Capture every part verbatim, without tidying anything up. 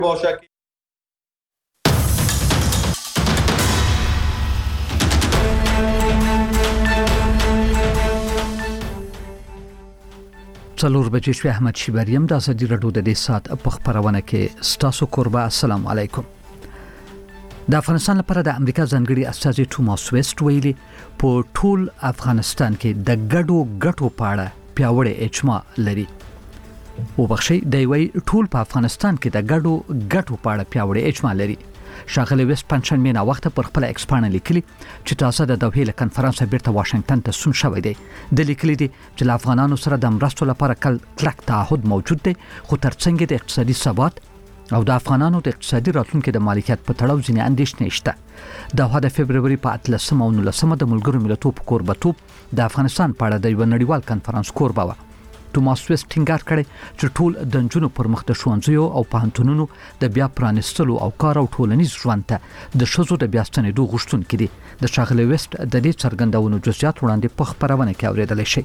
باشد. څلور بجې شوې. احمد شیبریم د ازادي راډیو د دې سات په خبرونه کې ستاسو قربا. السلام علیکم. د افغانستان لپاره د امریکا ځانګړي استازي توماس ویسټ ویلي په ټول افغانستان کې د ګډو ګټو په اړه پیاوړی اجماع لري. وبخښئ د وی ټول په افغانستان کې د ګډو ګټو په اړه پیاوړی اجماع لري. شاغلی ویسټ پنځشنبه نه وخت پر خپل ایکسپانه لیکلي چې تاسو د دوحې له کنفرانس بیرته واشنگټن ته سون شوی دی. د لیکلي دي چې له افغانانو سره د مرستو لپاره کل کلک تعهد موجود دی، خو ترڅنګ د اقتصادي ثبات او د افغانانو د اقتصادي راتلونکو د مالکیت په تړاو ځینې اندېښنې شته. د د فبرवरी په اتلسمه او نولسمه د ملګرو ملتونو په کوربتوب د افغانستان په اړه د یو نړیوال کنفرانس کوربه و. توماس ویسټ ټینګار کړی چې ټول د نجونو پر مخ د ښوونځیو او پوهنتونونو د بیا پرانیستلو او کار او ټولنیز ژوند ته د ښځو د بیا ستنېدو غوښتونکي دي. د شاغلی ویسټ د دې څرګندونو جزئیات وړاندې په خبرونه کې اورېدل شي.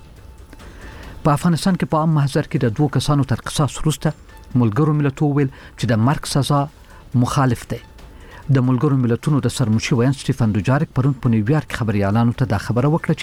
په افغانستان کې په عام محضر کې د دوه کسانو تر قصاص وروسته ملګرو ملتونو ویل چې د مرګ سزا مخالف دی. د ملګرو ملتونو د سرمشي وین سټیفن دوجارک پرون په نیویارک خبريالانو ته دا خبره وکړه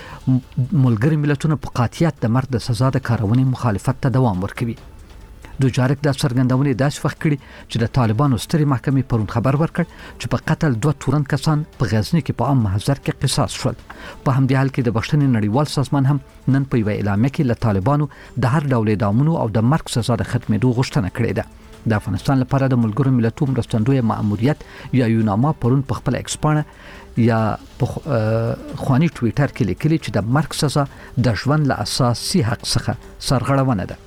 چې ملګرو ملتونو په قاطعیت د مرګ د سزا د کارونې مخالفت ته دوام ورکوي. دوجارک د څرګندونې داسې وخت کړي چې د طالبانو سترې محکمې پرون خبر ورکړ چې په قتل دوه تورن کسان په غزنی کې په عام محضر کې قصاص شول. په همدې حال کې د بښنې نړیوال سازمان هم نن په یو اعلامیه کې له طالبانو د هر ډول اعدامونو او د مرګ سزا د ختمېدو غوښتنه کړې ده. د افغانستان لپاره د ملګرو ملتونو مرستندوی مأموریت یا یوناما پرون په خپل ایکسپانه یا په خواني ټویټر کې لیکلي چې د مرګ سزا د ژوند له اساسي حق څخه سرغړونه ده.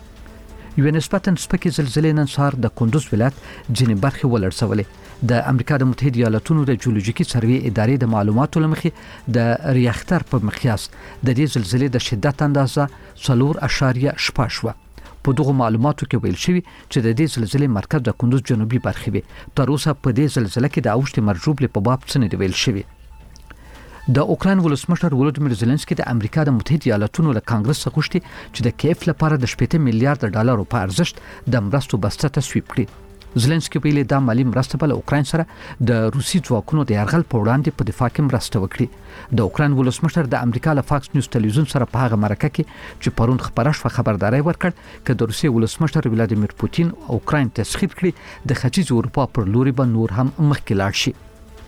یو نسبتاً سپکې زلزلې نن سهار د کندوز ولایت ځینې برخې ولړزولې. د امریکا د متحده ایالاتونو د جیولوژیکي سروې ادارې د معلوماتو لمخې د ریاختر په مقیاس د دې زلزلې د شدت اندازه څلور اشاریه شپږ شوه. په دغه معلوماتو کې ویل شوی چې د دې زلزلې مرکز د کندوز جنوبي برخه وي. تر اوسه په دې زلزلې کې د اوښتې مرجوب په باب څه نه دی ویل شوی. د اوکراین ولسمشر ولودیمیر زيلنسکي د امریکا د متحده ایالاتونو له کانګرس څخه غوښتي چې د کیف لپاره د شپږ میلیارډ ډالرو په ارزښت د مرستو بسته تصویب کړي. زيلنسکي ویلي د مالی مرسته په اوکراین سره د روسي ځواکونو د يرغل په وړاندې په دفاع کې مرسته وکړي. د اوکراین ولسمشر د امریکا له فاکس نیوز ټلویزیون سره په هغه مرکه کې چې پرون خبره شوه خبرداري ورکړ چې د روسي ولسمشر ولادیمیر پوتین اوکراین تسخیر کړي د ختیځ اروپا پر لوري به نور هم مخکې لاړ شي.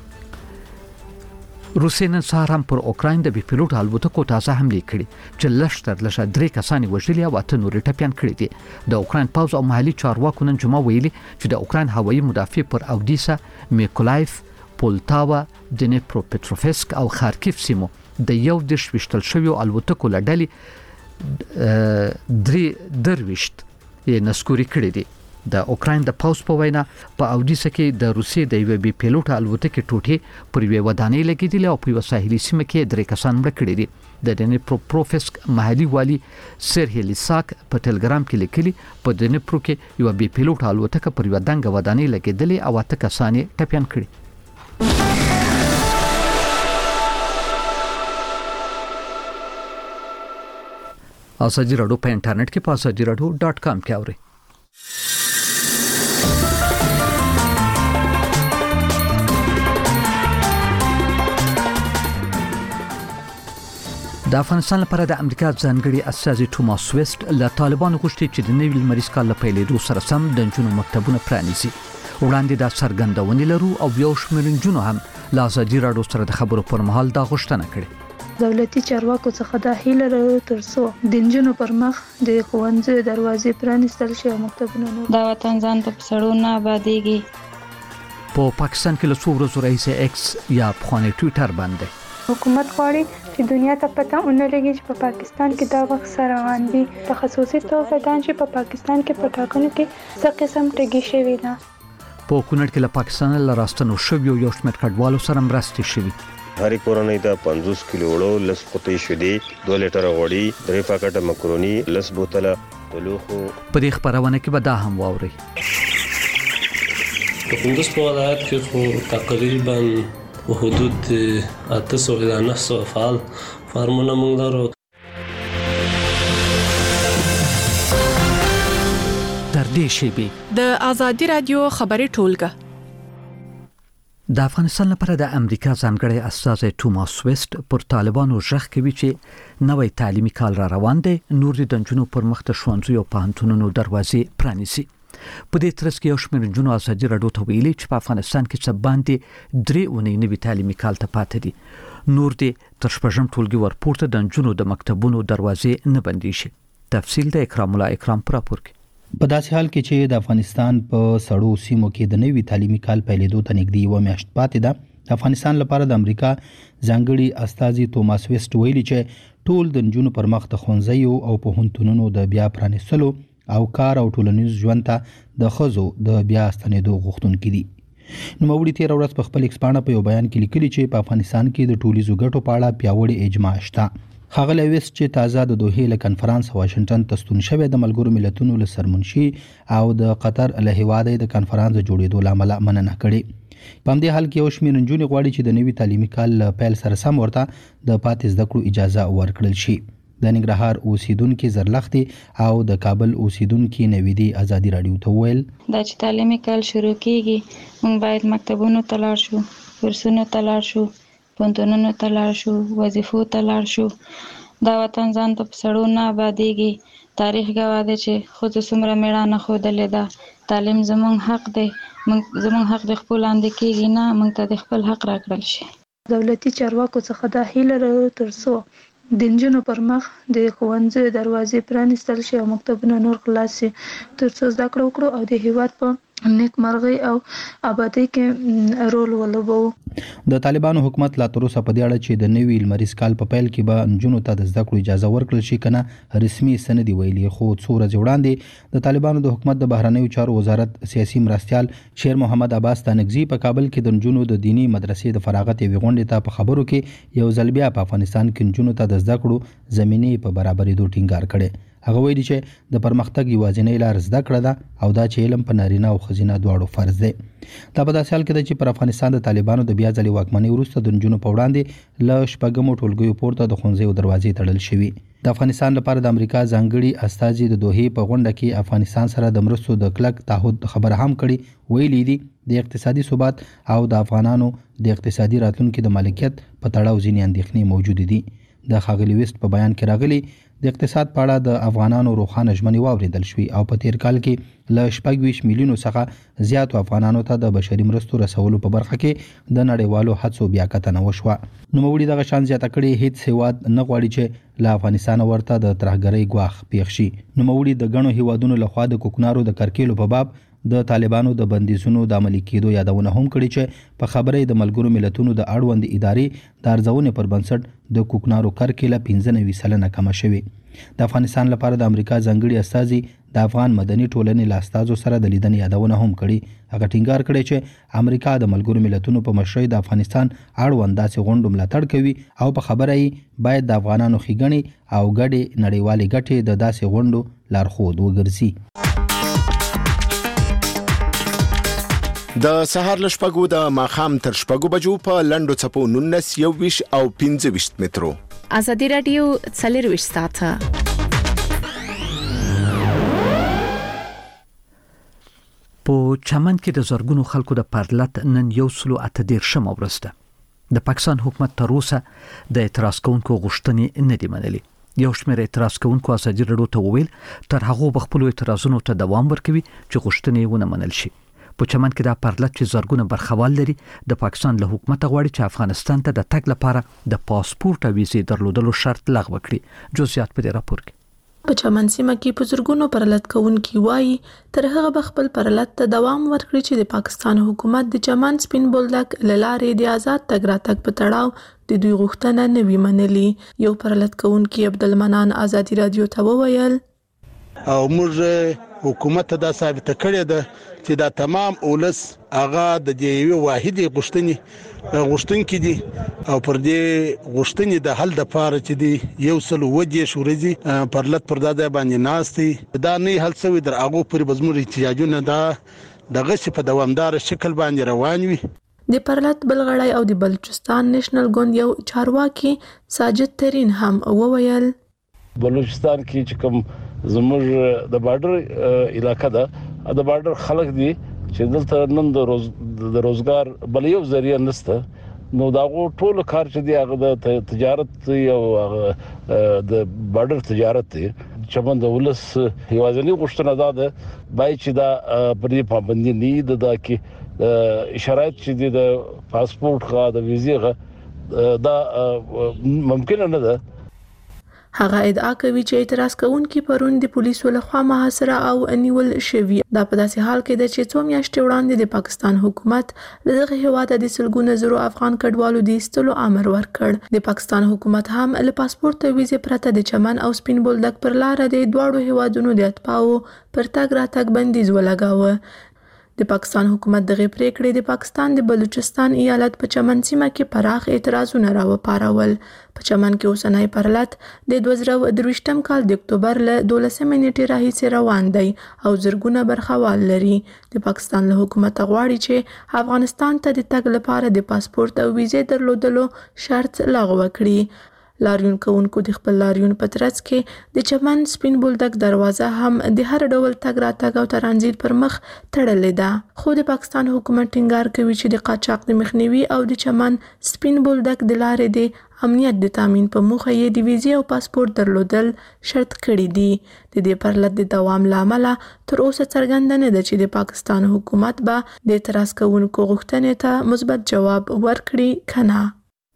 روسیې نن سهار هم پر اوکراین د بي پیلوټ الوتکو تازه حمله کړې چې لشتر لشه درې کسان وژلي او اته نور ټپيان کړي دي. د اوکراین پوز او محلي چارواکو نن جمعه ویلي چې د اوکراین هوایي مدافع پر اودیسا، میکولایف، پولتاوا، دنیپروپټروفسک او خارکیف سیمو د یو دیش وشتل شوی الوتکو لړلې درې درويشت یې نسکوري کړي دي. د اوکراین د پاوس په وینا په اودیسا کې د روسیې د یو بي پیلوټ الوتکې ټوټې پر یو ودانۍ لګیدلې او په یو ساحلي سیمه کې درې کسان مړ کړي دي. د دنیپروپټروفسک محلي والی سرهی لیساک په ټلګرام کې لیکلي په دنیپرو کې یو بي پیلوټ الوتکه پر یو دنګ ودانۍ لګیدلې او اته کسان ټپيان کړي. ازادي راډیو په انټرنیټ کې په ازادي راډیو ډاټ کام کې اورئ. د افغانستان لپاره د امریکا ځانګړي استازي توماس ویسټ له طالبانو غوښتي چې د نوي لمریز کال له پیلېدو سره سم د نجونو مکتبونه پرانیزي. وړاندې دا څرګندونې لرو او یو شمېر نجونو هم له ازادي راډیو سره د خبرو پر مهال دا غوښتنه کړې. دولتي چارواکو څخه د هیله لرو ترڅو د نجونو پر مخ د ښوونځیو دروازې پرانیستل شي او مکتبونه نور. دا وطن ځان ته سړو نه آبادېږي. په پاکستان کې له څو ورځو راهیسې ایکس یا پخوانی ټویټر باندې حکومت غواړي چې دنیا ته پته ونه لګي چې په پاکستان کې دا وخت سره روان دي. تخصصي توګه دا چې په پاکستان کې په ټاکنو کې څه قسم ټګي شوی ده. په کونړ کې له پاکستان له راستنو شوی یو شمېر کډوالو سره مرستې شوی. هر کورنۍ ته پنځوس کیلو وړو، لس قطۍ شیدې، دوه لیټره غوړي، درې پاکټه مکروني، لس بوتله لوخو. په دې خبرونه کې به دا هم واوري. په کندوز په ولایت کې خو تقریبا حدود اته سوه الی نه سوه فعال فارمونه موږ لرو. در نږدې شي. د ازادي رادیو خبري ټولګه د افغانستان لپاره د امریکا ځانګړی استازی توماس ویست پر طالبانو ژغ کوي چې نوې تعلیمي کال را روان دی، نور د نجونو پر مخ د ښوونځیو او پوهنتونونو دروازې پرانیسي. په دې ترڅ کې یو شمېر نجونو ازادي راډیو ته ویلي چې په افغانستان کې څه باندې درې اونۍ نوي تعلیمي کال ته پاتې دي. نور د تر شپږم ټولګي ورپورته د نجونو د مکتبونو دروازې نه بندي شي. تفصیل د اکرام الله اکرام پر راپور کې. په داسې حال کې چې د افغانستان په سړو سیمو کې د نوي تعلیمي کال پیلېدو ته نږدې یوه میاشت پاتې ده، د افغانستان لپاره د امریکا ځانګړي استازي توماس ویست ویلي چې ټول د نجونو پر مخ د ښوونځیو او پوهنتونونو د بیا پرانیستلو او کار او ټولنیز ژوند ته د ښځو د بیا ستنېدو غوښتونکي دي. نوموړي تېره ورځ په خپل ایکس پاڼه په یو بیان کې لیکلي چې په افغانستان کې د ټولیزو ګټو په اړه پیاوړې اجماع شته. ښاغلی ویست چې تازه د دوحې له کنفرانس واشنگټن ته ستون شوی د ملګرو ملتونو له سرمنشي او د قطر له هیواده د کنفرانس جوړېدو لامل مننه کړې. په همدې حال کې یو شمېر نجونې غواړي چې د نوي تعلیمي کال له پیل سره سم ورته د پاتې زده کړو اجازه ورکړل شي. د ننګرهار اوسیدونکي زرلختي او د کابل اوسیدونکي نویدي ازادي راډیو ته ویل دا چې تعلیمي کال شروع کیږي موږ باید مکتبونو ته لاړ شو، کورسونو ته لاړ شو، پوهنتونونو ته لاړ شو، وظیفو ته لاړ شو. دا وطن ځان ته په سړو نه آبادېږي. تاریخ ګواه دی چې ښځو څومره مېړانه ښودلې ده. تعلیم زموږ حق دی، زموږ حق د خپل لاندې کېږي نه، موږ ته د خپل حق راکړل شي. دولتي چارواکو څخه دا هیله لرو ترڅو د نجونو پر مخ د ښوونځیو دروازې پرانیستل شي او مکتبونه نور خلاص شي ترڅو زده کړه وکړو او د هیواد په نیکمرغۍ او آبادۍ کې رول ولوبوو. د طالبانو حکومت لا تر اوسه په دې اړه چې د نوي لمریز کال په پیل کې به نجونو ته د زده کړو اجازه ورکړل شي کنه رسمي سند ویلي، خو څو ورځې وړاندې د طالبانو د حکومت د بهرنیو چارو وزارت سیاسي مرستیال شیر محمد عباس تانکزي په کابل کې د نجونو د دینی مدرسې د فراغت یوې غونډې ته په خبرو کې یو ځل بیا په افغانستان کې نجونو ته د زده کړو زمینې په برابرېدو ټینګار کړی. هغه ویلي چې د پرمختګ یوازینۍ لار زده کړه ده او دا چې علم په نارینه او ښځینه دواړو فرض دی. دا په داسې حال کې ده چې پر افغانستان د طالبانو د بیا ځلې واکمنۍ وروسته د نجونو په وړاندې له شپږمو ټولګیو پورته د ښوونځیو دروازې تړل شوي. د افغانستان لپاره د امریکا ځانګړي استازي د دوحې په غونډه کې افغانستان سره د مرستو د کلک تعهد خبره هم کړې. ویلي دي د اقتصادي ثبات او د افغانانو د اقتصادي راتلونکي د مالکیت په تړاو ځینې اندېښنې موجود دي. د ښاغلي ویست په بیان کې راغلي د اقتصاد په اړه د افغانانو روښانه ژمنې واورېدل شوې او په تیر کال کې له شپږ ویشت میلیونو څخه زیاتو افغانانو ته د بشري مرستو رسولو په برخه کې د نړیوالو هڅو بیاکتنه وشوه. نوموړي دغه شان زیاته کړې هیڅ هیواد نه غواړي چې له افغانستان ورته د ترهګرۍ ګواښ پیښ شي. نوموړي د ګڼو هیوادونو لخوا د کوکنارو د کرکیلو په باب د طالبانو د بندیزونو د عملي کېدو یادونه هم کړې چې په خبره د ملګرو ملتونو د اړوند ادارې د ارزونې پر بنسټ د کوکنارو کرکیله پنځه نوي سلنه کمه شوې. د افغانستان لپاره د امریکا ځانګړي استازي د افغان مدني ټولنې له استازو سره د لیدنې یادونه هم کړې. هغه ټینګار کړی چې امریکا د ملګرو ملتونو په مشرۍ د افغانستان اړوند داسې غونډو ملاتړ کوي او په خبره یې باید د افغانانو ښېګڼې او ګډې نړیوالې ګټې د داسې غونډو لارښود وګرځي. د سهار له شپږو د ماښام تر شپږو بجو په لنډو څپو نولس یو ویشت او پنځه ویشت مترو. ازادي راډیو څلرویشت ساعته په چمن کې د زرګونو خلکو د پرلت نن یو سلو اته دیرشم ورځ ده. د پاکستان حکومت تر اوسه د اعتراض کوونکو غوښتنې نه دي منلي. یو شمېر اعتراض کوونکو ازادي راډیو ته وویل تر هغه بخپلو اعتراضونو ته دوام ورکوي چې غوښتنې ونه منل شي. په چمن کې دا پرلت چې زرګونه برخوال لري د پاکستان له حکومت غواړي چې افغانستان ته د تګ لپاره د پاسپورت او ویزې درلودلو شرط لغوه کړي. جزئیات په دې راپور کې. په چمن سیمه کې په زرګونو پرلت کوونکي وایي تر هغه به خپل پرلت ته دوام ورکړي چې د پاکستان حکومت د چمن سپین بولدک له لارې د آزاد تګ راتګ په تړاو د دوی غوښتنه نه وي منلي. یو پرلت کوونکي عبدالمنان ازادي راډیو ته وویل او موږ حکومت ته دا ثابته کړې ده چې دا تمام اولس هغه د دې واحدې غوښتنې غوښتونکي دي او پر دې غوښتنې د حل لپاره چې دی یو سل ودې شورزي پرلت پر دا باندې ناستي دا نه حل شوی در هغه پر بزمور احتیاجونه دا دغه چې په دوامدار شکل باندې روان وي. د پرلت بلغړی او د بلوچستان نېشنل ګوند یو چارواکي ساجد ترین هم وویل بلوچستان کې چې کوم زموږ د بارډر علاقہ ده د بارډر خلک دي چې دلته نن د روز د روزګار بل یو ذریعہ نشته نو دا ټول کار چې دی هغه د تجارت او د بارډر تجارت دی چې د ولس یوازینی غوښتنه ده د بای چې دا پرې پابندي نه ده کې شرایط چې د پاسپورت غا د ویزې غا دا ممکن نه ده. هغه ادعا کوي چې اعتراض کوونکي پرون د پولیسو لخوا محاصره او نیول شوی. دا په داسې حال کې ده چې څو میاشتې وړاندې د پاکستان حکومت له دغه هیواده د سلګونو زرو افغان کډوالو د ایستلو امر ورکړ. د پاکستان حکومت هم له پاسپورت او ویزې پرته د چمن او سپین بولدک پر لار د دواړو هیوادونو د اتباعو پر تګ راتګ بندیز ولګاوه. د پاکستان حکومت دغه پریکړې د پاکستان د بلوچستان ایالت په چمن سیمه کې پراخ اعتراضونه راوپارول. په چمن کې اوسنۍ پرلط د دوه زره درویشتم کال د اکتوبر له دولسمې نیټې راهیسې روان دی او زرګونه برخوال لري. د پاکستان له حکومت غواړي چې افغانستان ته د تګ لپاره د پاسپورت او ویزې درلودلو شرط لغوه کړي. لاریون کوونکو د خپل لاریون په ترڅ کې د چمن سپین بولدک دروازه هم د هر ډول تګ راتګ او ترانزیت پر مخ تړلې ده. خو د پاکستان حکومت ټینګار کوي چې د قاچاق د مخنیوي او د چمن سپین بولدک د لارې د امنیت د تامین په موخه یې د ویزې او پاسپورت درلودل شرط کړي دي. د دې پرلط د دوام لامل تر اوسه څرګنده نه ده چې د پاکستان حکومت به د اعتراض کوونکو غوښتنې ته مثبت جواب ورکړي کنه.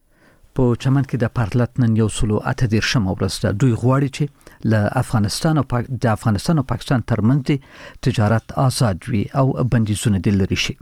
په چمن کې د پرلط نن یو سلو اته دیرشم ورځ ده. دوی غواړي چې له افغانستان او پاک... د افغانستان او پاکستان ترمنځ تجارت آزاد وي او بندیزونه د لري شي.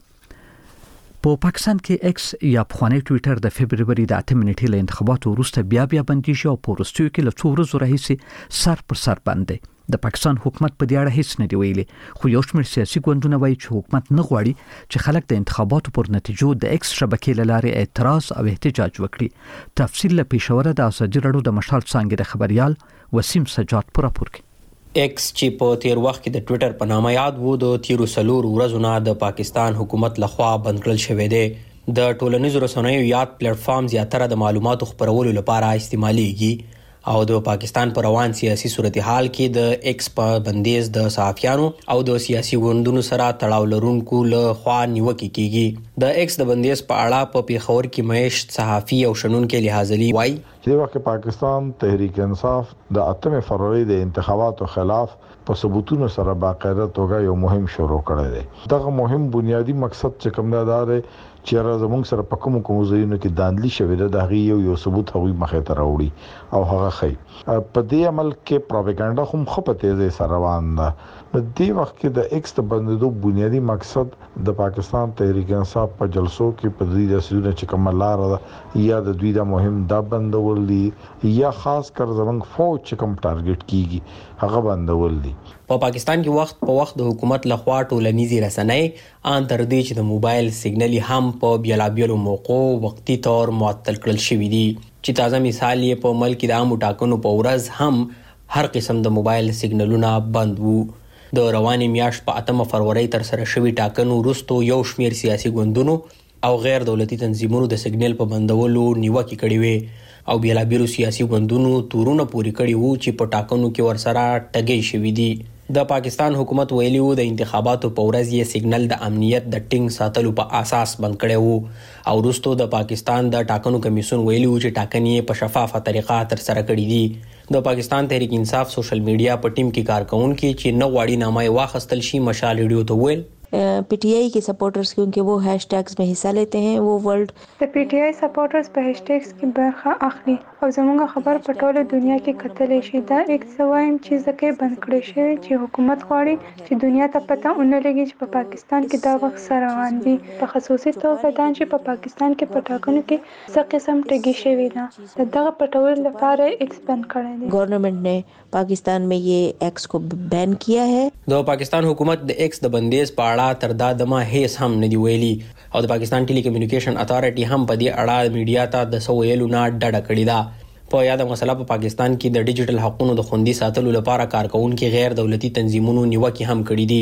په پاکستان کې ایکس یا پخوانی ټوئیټر د فبرवरी د اته نیټې له انتخاباتو وروسته بیا بیا بندي شو او په وروستیو کې له څو ورځې راهیسې سر پر سر بند دی. د پاکستان حکومت په دې اړه هیڅ نه دی ویلي، خو یو شمېر سیاسي ګوندونه وایي چې حکومت نه غواړي چې خلک د انتخاباتو پر نتیجو د ایکس شبکې له لارې اعتراض او احتجاج وکړي. تفصیل له پېښوره د ازادي راډیو د مشال څانګې د خبريال وسیم سجاد پر راپور کوي. ایکس چې په تیر وخت کې د ټوئیټر په نامه یاد وو د تیرو سلور ورځو نه د پاکستان حکومت لخوا بند کړل شوی دی. د ټولنیزو رسنیو یاد پلیټ فارم زیاتره د معلوماتو خپرولو لپاره استعمالېږي او د پاکستان پر روان سیاسي صورتحال کې د ایکس په بندیز د صحافیانو او د سیاسي ګوندونو سره تړاو لرونکو له خوا نیوکه کیږي. د ایکس د بندیز په اړه په پیښور کې مېشت صحافي او شنونکو لحاظلي وایي چې وخت پاکستان تحریک انصاف د اتمه فروری د انتخاباتو خلاف په ثبوتونو سره باقاعده توګه یو مهم شروع کړی دی. دغه مهم بنیادی مقصد چې کوم دا دی چې راځمون سره په کوم کوم ځایونو کې دانلی شوی دی د هغه یو یو ثبوت هغوی مخې ته راوړي او هغه خي په دې عمل کې پروپاګاندا هم خپه تیزه سره روان ده. په دې وخت کې د ایکس د بندیدو بنیادی مقصد د پاکستان تحریک انصاف په جلسو کې په دې د سیده چې کوم لار ده یا د دوی د مهم دا بندول دي یا خاص کر زمنګ فوج چې کوم ټارګټ کیږي هغه بندول دي. په پاکستان کې وخت په وخت د حکومت لخوا ټولنیزي رسنۍ ان تر دې چې د موبایل سیګنل هم په بیلابیلو موقعو وقتی طور معطل کړل شوی دی. چې تازه مثال یې په ملک د عامو ټاکنو په ورځ هم هر قسم د موبایل سیګنلونه بند وو. د رواني میاشت په اتمه فروری تر سره شوی ټاکنو وروسته یو شمېر سیاسي ګوندونو او غیر دولتي تنظیمونو د سیګنل په بندولو نیوکه کړې وې او بیلابیلو سیاسي ګوندونو تورونه پوری کړي وو چې په ټاکنو کې ورسره ټګي شوی دي. د پاکستان حکومت ویلی وو د انتخاباتو په ورځ یې سیګنل د امنیت د ټینګ ساتلو په اساس بند کړی وو او وروسته د پاکستان د ټاکنو کمیسیون ویلی وو چې ټاکنې په شفافه طریقه تر سره کړې دي. د پاکستان تحریک انصاف سوشل میډیا په ټیم کې کارکونکو چې نه غواړي نامه واخیستل شي مشال ریډیو ته ویل P T I के सपोर्टर्स क्योंकि वो हैशटैग्स में हिस्सा लेते हैं वो वर्ल्ड د پی ټی آی سپورټرز په هشټیګز کې برخه اخلي او زموږ خبر په ټوله دنیا کې کتلې شي. دا یک سوایم چې ځکه بند کړی شوی چې حکومت غواړي چې دنیا ته پته ونه لګي چې په پاکستان کې دا وخت سره روان دي. په خصوصي توګه دا چې په پاکستان کې په ټاکنو کې څه قسم ټګي شوی ده دغه پټول لپاره ایکس بند کړی دی. गवर्नमेंट ने पाकिस्तान में ये एक्स को बैन किया है. د پاکستان حکومت د ایکس د بندیز په اړه تر دا دمه هیڅ هم نه دی ویلي او د پاکستان ټیلی کمیونیکیشن اتھارټي هم په دې اړه میډیا ته د سو ویلو نه ډډه کړې ده. په یاد مسله په پاکستان کې د ډیجیټل حقوقو د خوندي ساتلو لپاره کارکونکو غیر دولتي تنظیمونو نیوکه هم کړې دي.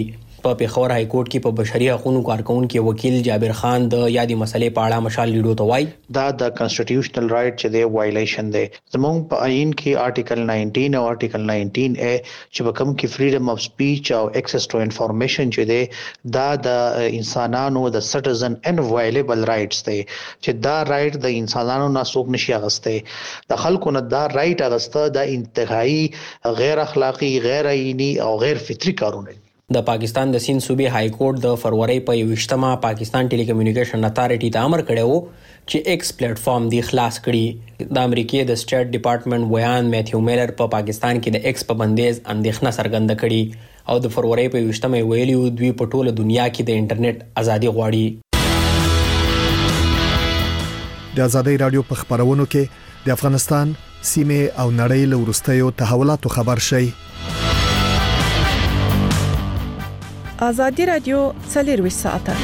په پیښور های کورټ کې په بشري حقوقو کارکونکو وکیل جابر خان د یادې مسلې په اړه مشال لیډو ته وایي دا د کانسټیټیوشنل رائټ چې دی وایلیشن دی زموږ په آئین کې آرټیکل نائنټین او آرټیکل نائنټین اے چې په کوم کې فریډم اف سپیچ او ایکسس ټو انفارمیشن چې دی دا د انسانانو د سټیزن ان وایلیبل رائټس دی چې دا رائټ د انسانانو نه څوک نشي اغسته د خلکو نه دا رائټ اغسته د انتهایی غیر اخلاقی غیر آئینی او غیر فطری کارونه د پاکستان د سیند صوبې های کورټ د فروری په یوشتمه پاکستان ټیلی کمیونیکیشن اتھارټي ته امر کړی وو چې ایکس پلیټ فارم دی خلاص کړي د امریکای د سټیټ ډپارټمنټ ویان میتھیو میلر په پاکستان کې د ایکس په بندیز اندېښنه څرګنده کړي او د فروری په یوشتمه ویلیو دوی په ټوله دنیا کې د انټرنیټ ازادي غواړي د ازادي رادیو په خبرونو کې د افغانستان سیمه او نړۍ له ورستیو تحولاتو خبر شي ازادي رادیو څلرویشت ساعته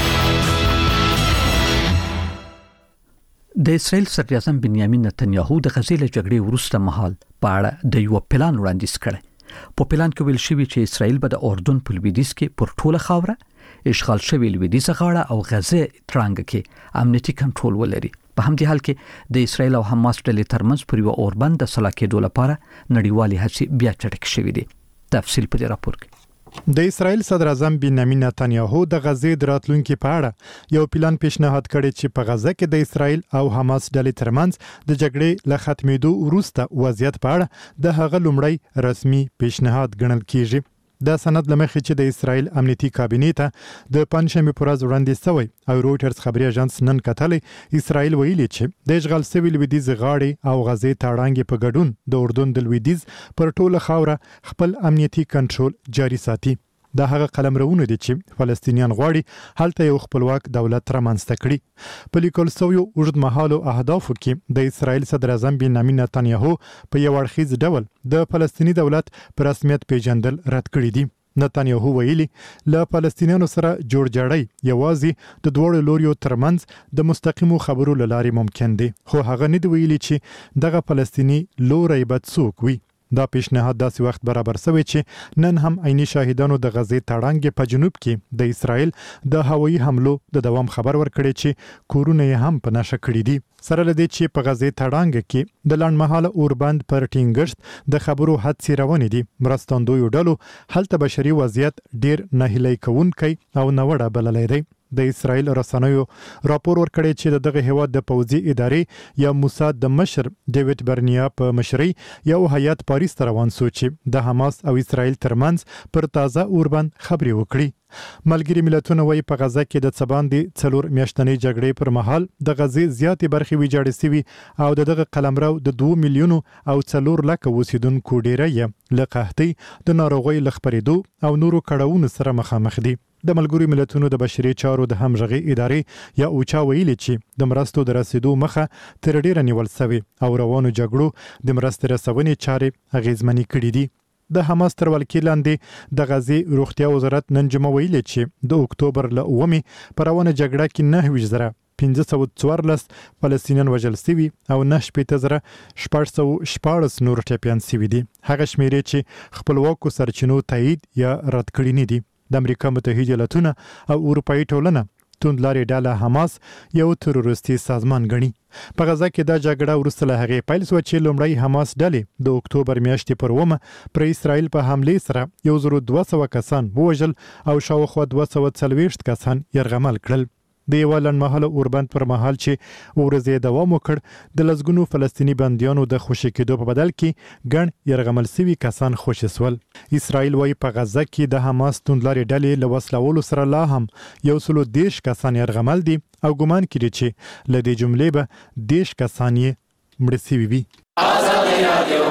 د اسرائیل صدر اعظم بنیامین نتنیاهو د غزې له جګړې وروسته مهال په اړه د یو پلان وړاندیز کړی په پلان کې ویل شوی چې اسرائیل به د اردن په لویدیځ کې پر ټوله خاوره اشغال شوی لویدیځه غاړه او غزې ترانګ کې امنیتي کنټرول ولري په همدې حال کې د اسرائیل او حماس ډلې ترمنځ پر یو اوربند د صلاح کېدو لپاره نړیوالې هڅې بیا چټکې شوې دي تفصیل په دې راپور کې د اسرائیل صدر اعظم بنیامین نتنیاهو د غزې د راتلونکو په اړه یو پلان پیشنهاد کړی چې په غزه کې د اسرائیل او حماس ډلې ترمنځ د جګړې له ختمېدو وروسته وضعیت په اړه د هغه لومړی رسمي پیشنهاد ګڼل کیږي دا سند لمخې چې د اسرائیل امنیتي کابینې ته د پنځشنبه پر ورځ وړاندې شوی او رويټرز خبري اژانس نن کتلې اسرائیل ویلي چې د اشغال شوی لویدیځ غاړې او غزې تاړانګې په ګډون د اردن د لویدیځ پر ټوله خاوره خپل امنیتي کنټرول جاري ساتي دا هغه قلمرونه دي چې فلسطینیان غواړي هلته یو خپلواک دولت رامنځته کړي په لیکل شوی اوږد مهالو اهدافو کې د اسرائیل صدر اعظم بنیامین نتنیاهو په یو اړخیز ډول د فلسطینی دولت پر رسمیت پیژندل رد کړی دي نتنیاهو ویلي له فلسطینیانو سره جوړ جاړی یوازې د دوړو لوريو ترمنځ د مستقیمو خبرو لاري ممکن دي خو هغه نه دی ویلي چې دغه فلسطینی لوري بد څوک وي دا پیشنهاد داسې وخت برابر شوی چې نن هم عیني شاهدانو د غزې تړانګې په جنوب کې د اسرائیل د هوایي حملو د دوام خبر ورکړي چې کورونه یې هم په نشه کړی دي سره لدی چې په غزې تړانګ کې د لړمحاله اوربند پر ټینګښت د خبرو حادثې روانې دي مرستندوی ډلو هلته بشري وضعیت ډیر نهیلی کوونکی او نوړه بللی دی د اسرائیل رسنیو راپور ورکړی چې دغه هیواد د پوځي ادارې یا موساد د مشر ډیوډ برنیا په مشرۍ یو هیئت پاریس ته روان شو چې د حماس او اسرائیل ترمنځ پر تازه اوربند خبري وکړي ملګری ملتونه وايي په غزه کې د څباندې څلور میاشتنۍ جګړې پر مهال د غزې زیاتې برخې ویجاړې شوي او دغه قلمرو د دوه میلیونو او څلور لک اوسیدونکو ډیری یې له قحطۍ د ناروغۍ له خپرېدو او نورو کړاوونو سره مخامخ دي د ملګرو ملتونو د بشري چارو د همغږي ادارې یا اوچا ویلي چې د مرستو د رسیدو مخه تر ډیره نیول شوی او روانو جګړو د مرستې رسونې چارې اغیزمنې کړې دي د حماس تر ولکې لاندې د غزې روغتیا وزارت نن جمعه ویلي چې د اکتوبر له اومه پر روانه جګړه کې نه ویژره پنځه سوه څوارلس فلسطینیان وژل شوي او نه شپېته زره شپږ سوه شپاړس نور ټپیان شوي دي هغه شمیرې چې خپلواکو سرچینو تایید یا رد کړي نه دي د امریکا متحده ایالاتونه او اروپאי ټولنه توندلاري ډله حماس یو تروریستي سازمان ګڼي په غزه کې دا جګړه وروسته له هغې پیل شوه چې لومړی حماس ډلې د اکتوبر میاشتې پر اومه پر اسرائیل په حملې سره یو زر دوه سوه کسان ووژل او شاوخوا دوه سوه څلوېښت کسان یرغمل کړل د یو لنډمهاله اوربند پر مهال چې ورځې دوام وکړ د لسګونو فلسطینی بندیانو د خوشي کېدو په بدل کې ګڼ يرغمل شوي کسان خوشي شول اسرائیل وايي په غزه کې د حماس توندلاري ډلې له وسلوالو سره لا هم یو سلو دیش کسان يرغمل دي او ګمان کړي چې له دې جملې به دیش کسان یې مړ شوي وي ازادي رادیو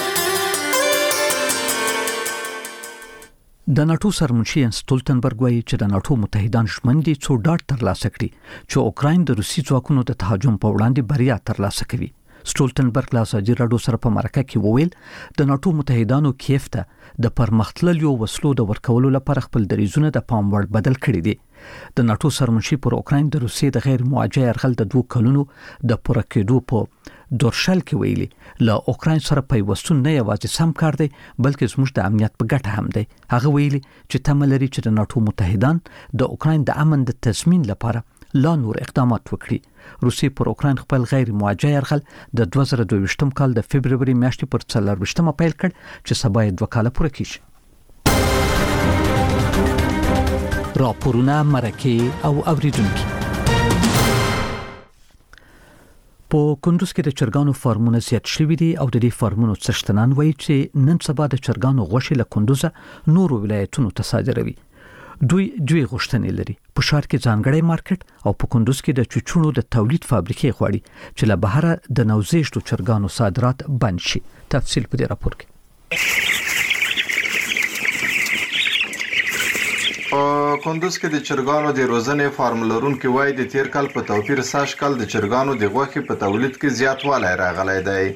د ناتو سرمنشي ستولتنبرګ وایي چې د ناتو متحدان ژمن دي څو ډاډ ترلاسه کړي چې اوکراین د روسي ځواکونو د تهاجم په وړاندې بریا ترلاسه کوي ستولتنبرګ له ازادي راډیو سره په مرکه کې وویل د ناتو متحدانو کیف ته د پرمختللو وسلو د ورکولو لپاره خپل دریځونه د پام وړ بدل کړي دي د ناتو سرمنشي پر اوکراین د روسي د غیر مواجه یرغل د دوه کلونو د پوره کېدو په دورشل کې ویلي له اوکراین سره پیوستون نه یوازې سم کار دی بلکې زموږ د امنیت په ګټه هم دی. هغه ویلي چې تمه لري چې د ناتو متحدان د اوکراین د امن د تضمین لپاره لا نور اقدامات وکړي. روسیې پر اوکراین خپل غیر موجه یرغل د دوه زره دوه ویشتم کال د فبرवरी میاشتې پر څلور ویشتمه پیل کړ چې سبا یې دوه کاله پوره کیږي. راپورونه مرکه او اوریدونکو. په کندوز کې د چرګانو فارمونه زیات شوي دي او د دې فارمونو څښتنان وایي چې نن سبا د چرګانو غوښې له کندوز نورو ولایتونو ته صادروي. دوی دوی غوښتنې لري په ښار کې ځانګړی مارکیټ او په کندوز کې د چوچونو د تولید فابریکې غواړي چې له بهره د نوزیشتو چرګانو صادرات بند شي. تفصیل په دې راپور کې. په کندوز کې د چرګانو د روزنې فارم لرونکو وایي د تیر کال په توپیر ساش کال د چرګانو د غوښې په تولید کې زیاتوالی راغلی دی.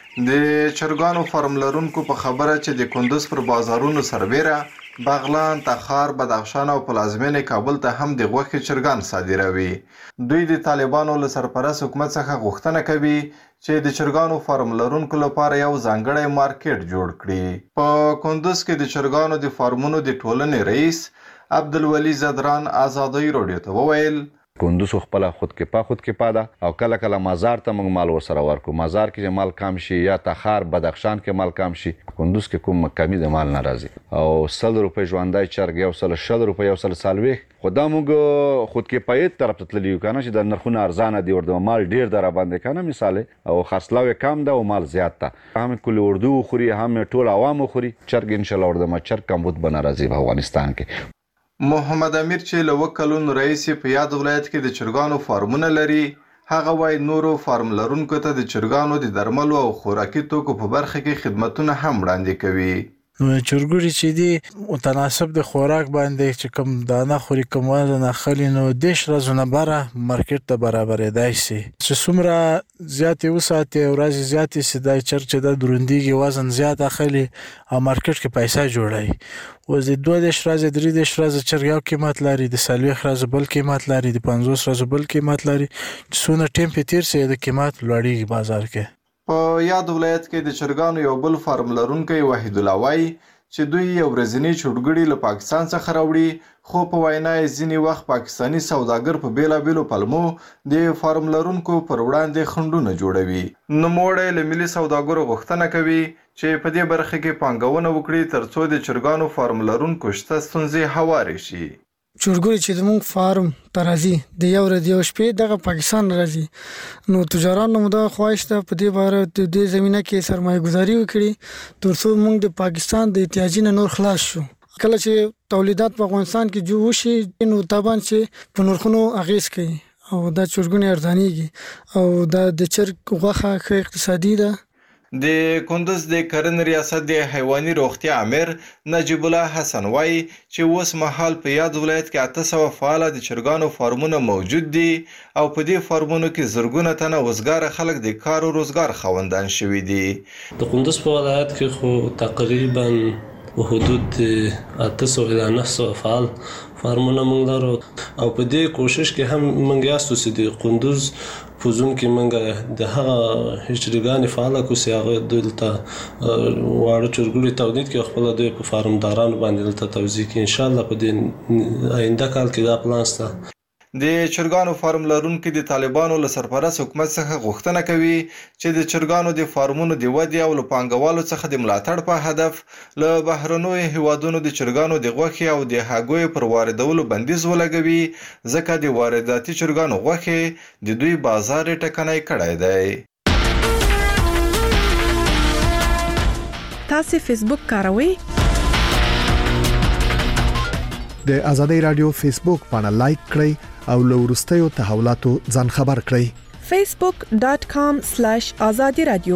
د چرګانو فارم لرونکو په خبره چې د کندوز پر بازارونو سربېره بغلان، تخار، بدخشان او پلازمینې کابل ته هم د غوښې چرګان صادروي. دوی د طالبانو له سرپرست حکومت څخه غوښتنه کوي چې د چرګانو فارم لرونکو لپاره یو ځانګړی مارکیټ جوړ کړي. په کندوز کې د چرګانو د فارمونو د ټولنې رئیس عبدالولي زدران آزادۍ رادیو ته وویل کندوز خپل خود کې پا خود کې پاده او کله کله مزار ته موږ مال ورسره ورکو. مزار کې مال کم شي یا تخار بدخشان کې مال کم شي کندوز کې کوم کمی د مال ناراضي او سل روپے ژوندای چرګ یو سل شل روپے یو سل سالوي خدا موږ خود کې پایت طرف ته تللی کنه چې د نرخونه ارزانه دی ورته مال ډیر در باندې کنه مثال او خاصلاوي کم ده او مال زیات ده هم کل اردو خوري هم ټول عوام خوري چرګ ان شاء الله ورته ما چرګ کم بود بنارازي په افغانستان کې. محمد امیر چې له وکلون رئیس په یاد ولایت کې د چرګانو فارمونه لري هغه وای نورو فارم لرونکو ته د چرګانو د درملو او خوراکي توکو په برخه کې خدماتونه هم وړاندې کوي. چرګوړي چې دی متناسب د خوراک باندې چې کوم دانه خوري کوم وزن اخلي نو دیش رازونه بره مارکیټ ته برابرېدای شي چې څومره زیاتې وساتي ورځې زیاتې سي د چرګ چې د دروندېږي وزن زیات اخلي او مارکیټ کې پیسې جوړوي. وزې دوه دیش ورځې درې دیش ورځې چرګ یو قیمت لري د څلوېښت ورځې بل قیمت لري د پنځوس ورځې بل قیمت لري چې څونه ټیم په تیر سي د قیمت لوړېږي بازار کې. په یاد ولایت کې د چرګانو یو بل فارم لرونکی وحید الله وای چې دوی یو ورځنی چړګړي له پاکستان څخه راوړي خو په وینا یې ځینې وخت پاکستانی سوداګر په بیلابېلو پلمو د فارم لرونکو پر وړاندې خنډونه جوړوي. نوموړی له ملي سوداګرو غوښتنه کوي چې په دې برخه کې پانګونه وکړي ترڅو د چرګانو فارم لرونکو شته ستونزې هوارې شي. چورګوي چې زموږ فارم ترازی د یو ورځ یو شپې دغه پاکستان راځي نو تجارانو مو دا خواهش ته په دې باره د دې زمينه کې سرمایه گذاري وکړي ترڅو موږ د پاکستان د احتیاجي نور خلاص شو. کله چې تولیدات په افغانستان کې جوړ شي نو طبعا چې په نرخونو اغیز کوي او دا چورګونی ارزانيږي او دا د چرګ غوښه ښه اقتصادي ده. د کندوز د کرنې ریاست د حیواني روغتیا امیر نجیب الله حسن وای چې اوس مهال په یاد ولایت کې اته سوه فعال د چرګانو فارمونه موجود دي او په دې فارمونو کې زرګونه تنه وزګار خلک د کار او روزګار خوندان شوي دي. د کندوز په ولایت کې خو تقریبا حدود اته سوه الی نه سوه فعال فارمونه موږ لرو او په دې کوشش کې هم موږ یاستو چې د کندوز په زون کې موږ د هغه هچرګانې فعاله کو چې هغه دلته واړه چرګوړي تولید کې خپل دوی په فارمدارانو باندې دلته توزیع کې ان شاء الله په دې آینده کال کې دا پلان شته. د چرګانو فارم لرونکو د طالبانو له سرپرست حکومت څخه غوښتنه کوي چې د چرګانو د فارمونو د ودې او له پانګوالو څخه د ملاتړ په هدف له بهرنیو هیوادونو د چرګانو د غوښې او د هګیو پر واردولو بندیز ولګوي ځکه د وارداتي چرګانو غوښې د دوی بازار ټکنی کړی دی. تاسو فیسبوک کاروئ؟ د ازادۍ رادیو فیسبوک باندې لایک کړئ او له وروستیو تحولاتو ځان خبر کړئ. facebook dot com slash azadi radio.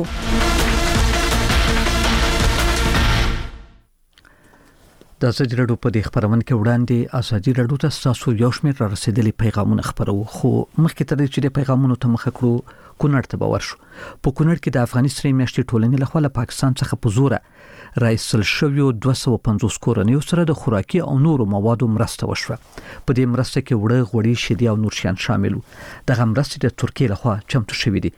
د ازادي رادیو په دې خبرونه کې وړاندې ازادي رادیو ته تاسو یو شمېر را رسیدلي پیغامونه خبرو خو مخکې تر دې چې د پیغامونو ته مخ کړو کونړ ته باور شو. په کونړ کې د افغانستان میاشتې ټولنې لخوا له پاکستان څخه په زوره رئیسل شویو دوه سوه پنځوس کورنیو سره د خوراکي او نورو موادو مرسته وشوه. په دې مرسته کې وړه غوړي شیدې او نور شیان شامل وو. دغه مرستې د ترکیې لخوا چمتو شوې دي.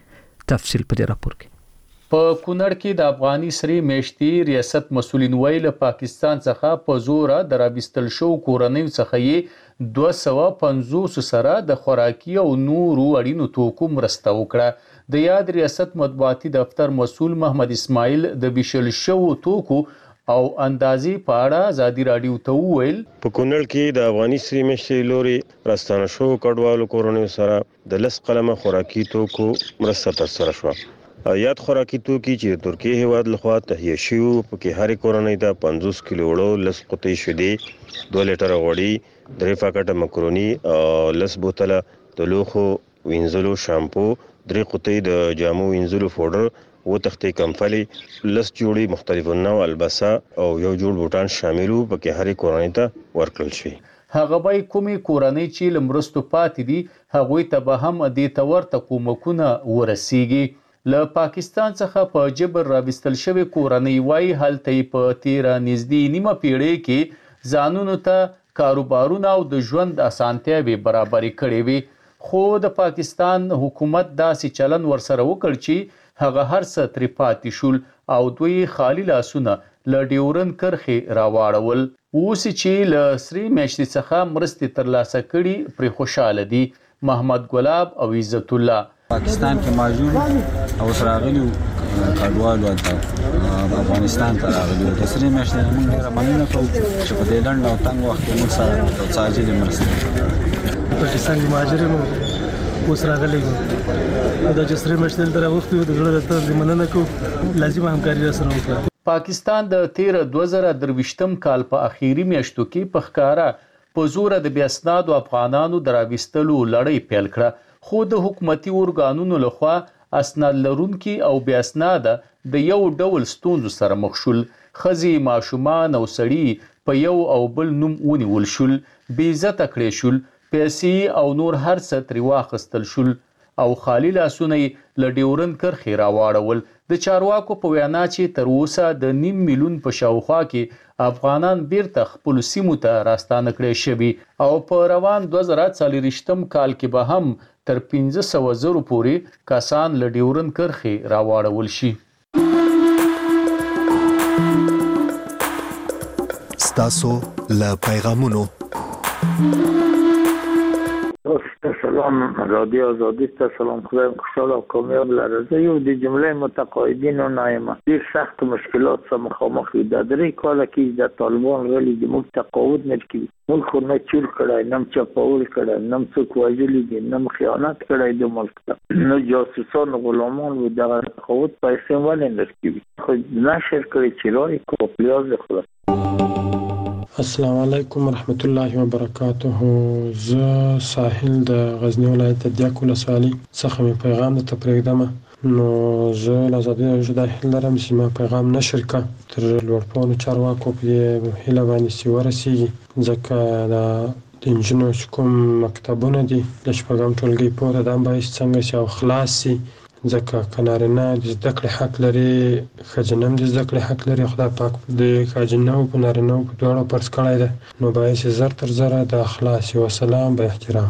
تفصیل په دې راپور کې. په کونړ کې د افغاني سری میشتي ریاست مسولین ویل پاکستان څخه په زور د رابستل شو کورنۍ څخه یې دوه سوه پنځوس سره د خوراکي او نورو اړینو توکو مرسته وکړه. د یاد ریاست مطبوعاتي دفتر مسول محمد اسماعیل د بشل شو توکو او اندازې په اړه ازادي رادیو ته وویل په کونړ کې د افغاني سری میشتي لوري راستانه شو کډوالو کورنۍ سره د لس قلمه خوراکي توکو مرسته ترسره شوه. یاد خوراکي توکي چې ترکیه هیواد لخوا تهیه شوي پکې هرې کورنۍ ته پنځوس کیلو وړو، لس قطۍ شیدې، دوه لیټره غوړي، درې پاکټه مکروني، لس بوتله د لوښو وینځلو شامپو، درې قطۍ د جامو وینځلو پوډر، اووه تختې کمپلې، لس جوړې مختلف النوع البسه او یو جوړ بوټان شامل وو پکې هرې کورنۍ ته ورکړل شوي. هغه به کومې کورنۍ چې له مرستو پاتې دي هغوی ته به هم دې ته ورته کومکونه ورسیږي. له پاکستان څخه په جبر راوستل شوی کورنۍ وایي هلته یې په تیره نږدې نیمه پیړۍ کې ځانونو ته کاروبارونه او د ژوند اسانتیاوې برابرې کړې وي، خو د پاکستان حکومت داسې چلن ورسره وکړ چې هغه هر څه ترې پاتې شول او دوی خالي لاسونه له ډیورن کرښې راواړول. اوس چې له سری میشتي څخه مرستې ترلاسه کړي پرې خوشحاله دي. محمد ګلاب او عزت الله پاکستان کې موجود او راغلي کډوالو ته افغانستان ته راغلي د سری میشتي موږ ډیره مننه کوو چې په دې لنډ او تنګ وخت کې موږ سره ساجي مرسته پاکستان کې مهاجرینو اوس راغلي دا چې سری میشتي تر وخت د زړه ته مننه کوو، لازم همکاري سره وکړو. پاکستان د تیر دوه زره درویشتم کال په اخیری میاشتو کې په ښکارا په زور د بې اسنادو افغانانو د راوستلو لړۍ پیل کړه، خو د حکومتي ارګانونو لخوا اسناد لرونکي او بې اسناده د یو ډول ستونزو سره مخ شول. ښځې، ماشومان او سړي په یو او بل نوم ونیول شول، بې عزته کړې شول، پیسې او نور هر څه ترې واخیستل شول او خالي لاسونه یې له ډیورن کرښې راواړول. د چارواکو په وینا چې تر اوسه د نیم میلیون په شاوخوا کې افغانان بیرته خپلو سیمو ته راستانه کړی شوي او په روان دوه زره څلوېښتم کال کې به هم تر پنځه سوه زرو پورې کسان له ډیورن کرښې راواړول شي. ستاسو له پیغامونو سلام رادیو آزادی ته سلام، خدایم خوشحال او کامیاب لره. زه یو د جمله متقاعدینو نایم، ډیر سخت مشکلات سره مخامخ یو. د درې کاله کې د طالبان غلي د موږ تقاعد نه کوي، موږ خو نه چور کړای، نه چپاول کړای، نه څوک وژلي دي، نه خیانت کړای د ملک ته، نه جاسوسان غلامان و د تقاعد پیسې ولې نه کوي، خو نشر کړی چې راي کو پلیاز خلاص. السلام علیکم ورحمت الله وبرکاته. زه ساحل د غزنی ولایت د دیاک ولسوالۍ څخه مې پیغام درته پرېږدم. نو زه له ازادي راډیو دا هیله لرم چې زما پیغام نشر کړه تر لوړپوړو چارواکو په دې هیله باندې چې ورسیږي، ځکه د نجونو چې کوم مکتبونه دي د شپږم ټولګي پورته دا هم باید څنګه چې او خلاص سي، ځکه که نارینه د زده کړې حق لري، ښځینه هم د زده کړې حق لري. خدای پاک د ښځینه په نارینه په دواړو فرض کړی دی، نو باید چې زر تر زره د خلاص وي. وسلام، با احترام.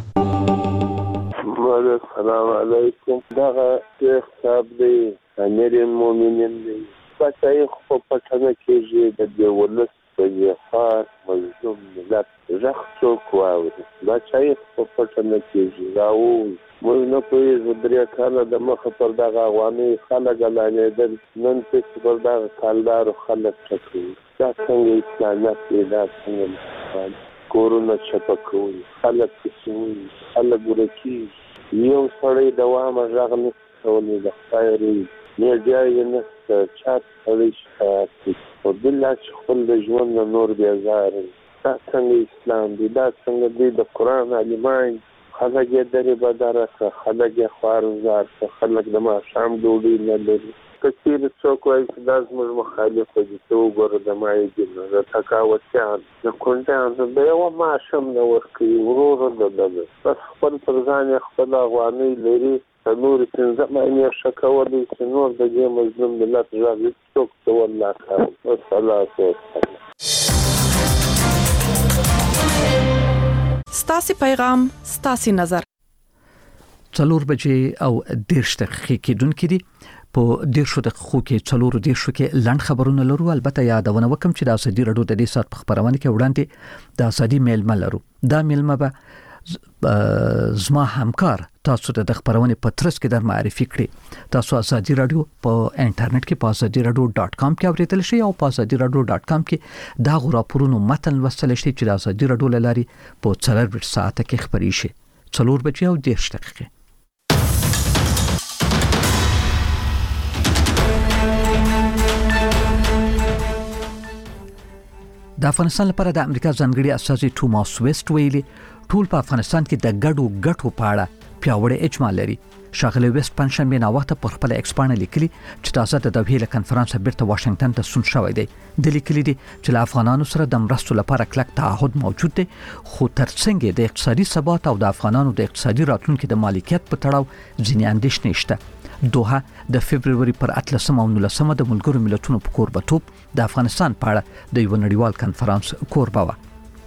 السلام علیکم. دغه شیخ صاحب دی، امیر المؤمنین دی، بچه خو په پټنه کېږي د دې ولس په زیافات مظلوم ملت غږ څوک واوري، بچه خو په پټنه کېږي راووځي. موږ نه پوهېږو درې کاله د مخه پر دغه افغانۍ خلک اعلانېدل، نن پسې پر دغه کالدارو خلک ټکوي. دا څنګه اسلامیت دی؟ دا څنګه مسلمان؟ کورونه چپه کوي، خلک پسې وایي، خلک ورکېږي. یو سړی دوامه غږ نشي کولی، د خدای روی میډیا یې نشته، چاته سړی شکایت کوي، خو بالله چې خپل د ژوند نه نور بېزاره وي. دا څنګه اسلام دی؟ دا څنګه دی؟ د قرآن عالمان خلک یې درې بدره کړه، خلک یې خوارزار کړه، خلک د ماښام ډوډۍ نه لري. که چېرې څوک وایي چې دا زموږ مخالفه دي، ته وګوره د مایګینو، د تقاوتیانو، د کونډیانو د یوه معاش هم نه ورکوي، ورور د ده بس خپل پر ځان یې خپله افغانۍ لري، د نورې پنځه معنې ښه کولی چې نور د دې مظلوم ملت غږ هېڅوک ته والله کوي. والصلاة والسلام. ستاسې پیغام ستاسې نظر. څلور بجې او دیرش دقیقې کېدونکې دي. په دیرشو دقیقو کې څلور دیرشو کې لنډ خبرونه لرو. البته یادونه وکم چې د ازادي راډیو د دې سات په خبرونه کې وړاندې د ازادي میلمه لرو. دا میلمه به زما همکار تاسو ته د خبرونه په ترڅ کې در معرفي کړي. تاسو ازادي راډیو په انټرنیټ کې په ازادي راډیو ډاټ کام کې اوریدل شي او په ازادي راډیو ډاټ کام کې دا غوړاپورونو متن لوستل شي چې د ازادي راډیو لاري په څلور ساعت کې خبري شي. څلور بجې او دیرش دقیقې. د افغانستان لپاره د امریکا ځانګړي استازي توماس ویسټ ویلي ټول په افغانستان کې د ګډو ګټو په اړه پیاوړی اجماع لري. شاغلی ویسټ پنځشنبه نا وخت پر خپل ایکسپانه لیکلي چې تاسو د دوی له کنفرانس بیرته واشنگټن ته سون شوی دی. د لیکلي دي چې له افغانانو سره د مرستو لپاره کلک تعهد موجود دی، خو ترڅنګ د اقتصادي ثبات او د افغانانو د اقتصادي راتلونکو د مالکیت په تړاو ځینې اندېښنې شته. دوحه د فبرवरी پر اتلسمه او نولسمه د ملګرو ملتونو په کوربتوب د افغانستان په اړه د یو نړیوال کنفرانس کوربه و.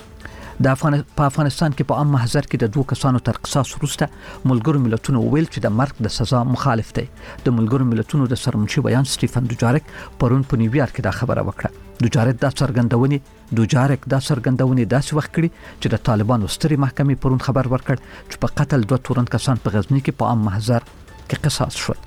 د افغان په افغانستان کې په عام محضر کې د دوه کسانو تر قصاص وروسته ملګرو ملتونو ویل چې د مرګ د سزا مخالف دی. د ملګرو ملتونو د سرمنشي بیان سټیفن دوجارک پرون په نیویارک کې دا خبره وکړه. دوجارک دا څرګندونې دوجارک دا څرګندونې داسې وخت کړي چې د طالبانو سترې محکمې پرون خبر ورکړ چې په قتل دوه تورن کسان په غزنی کې په عام محضر کې قصاص شول.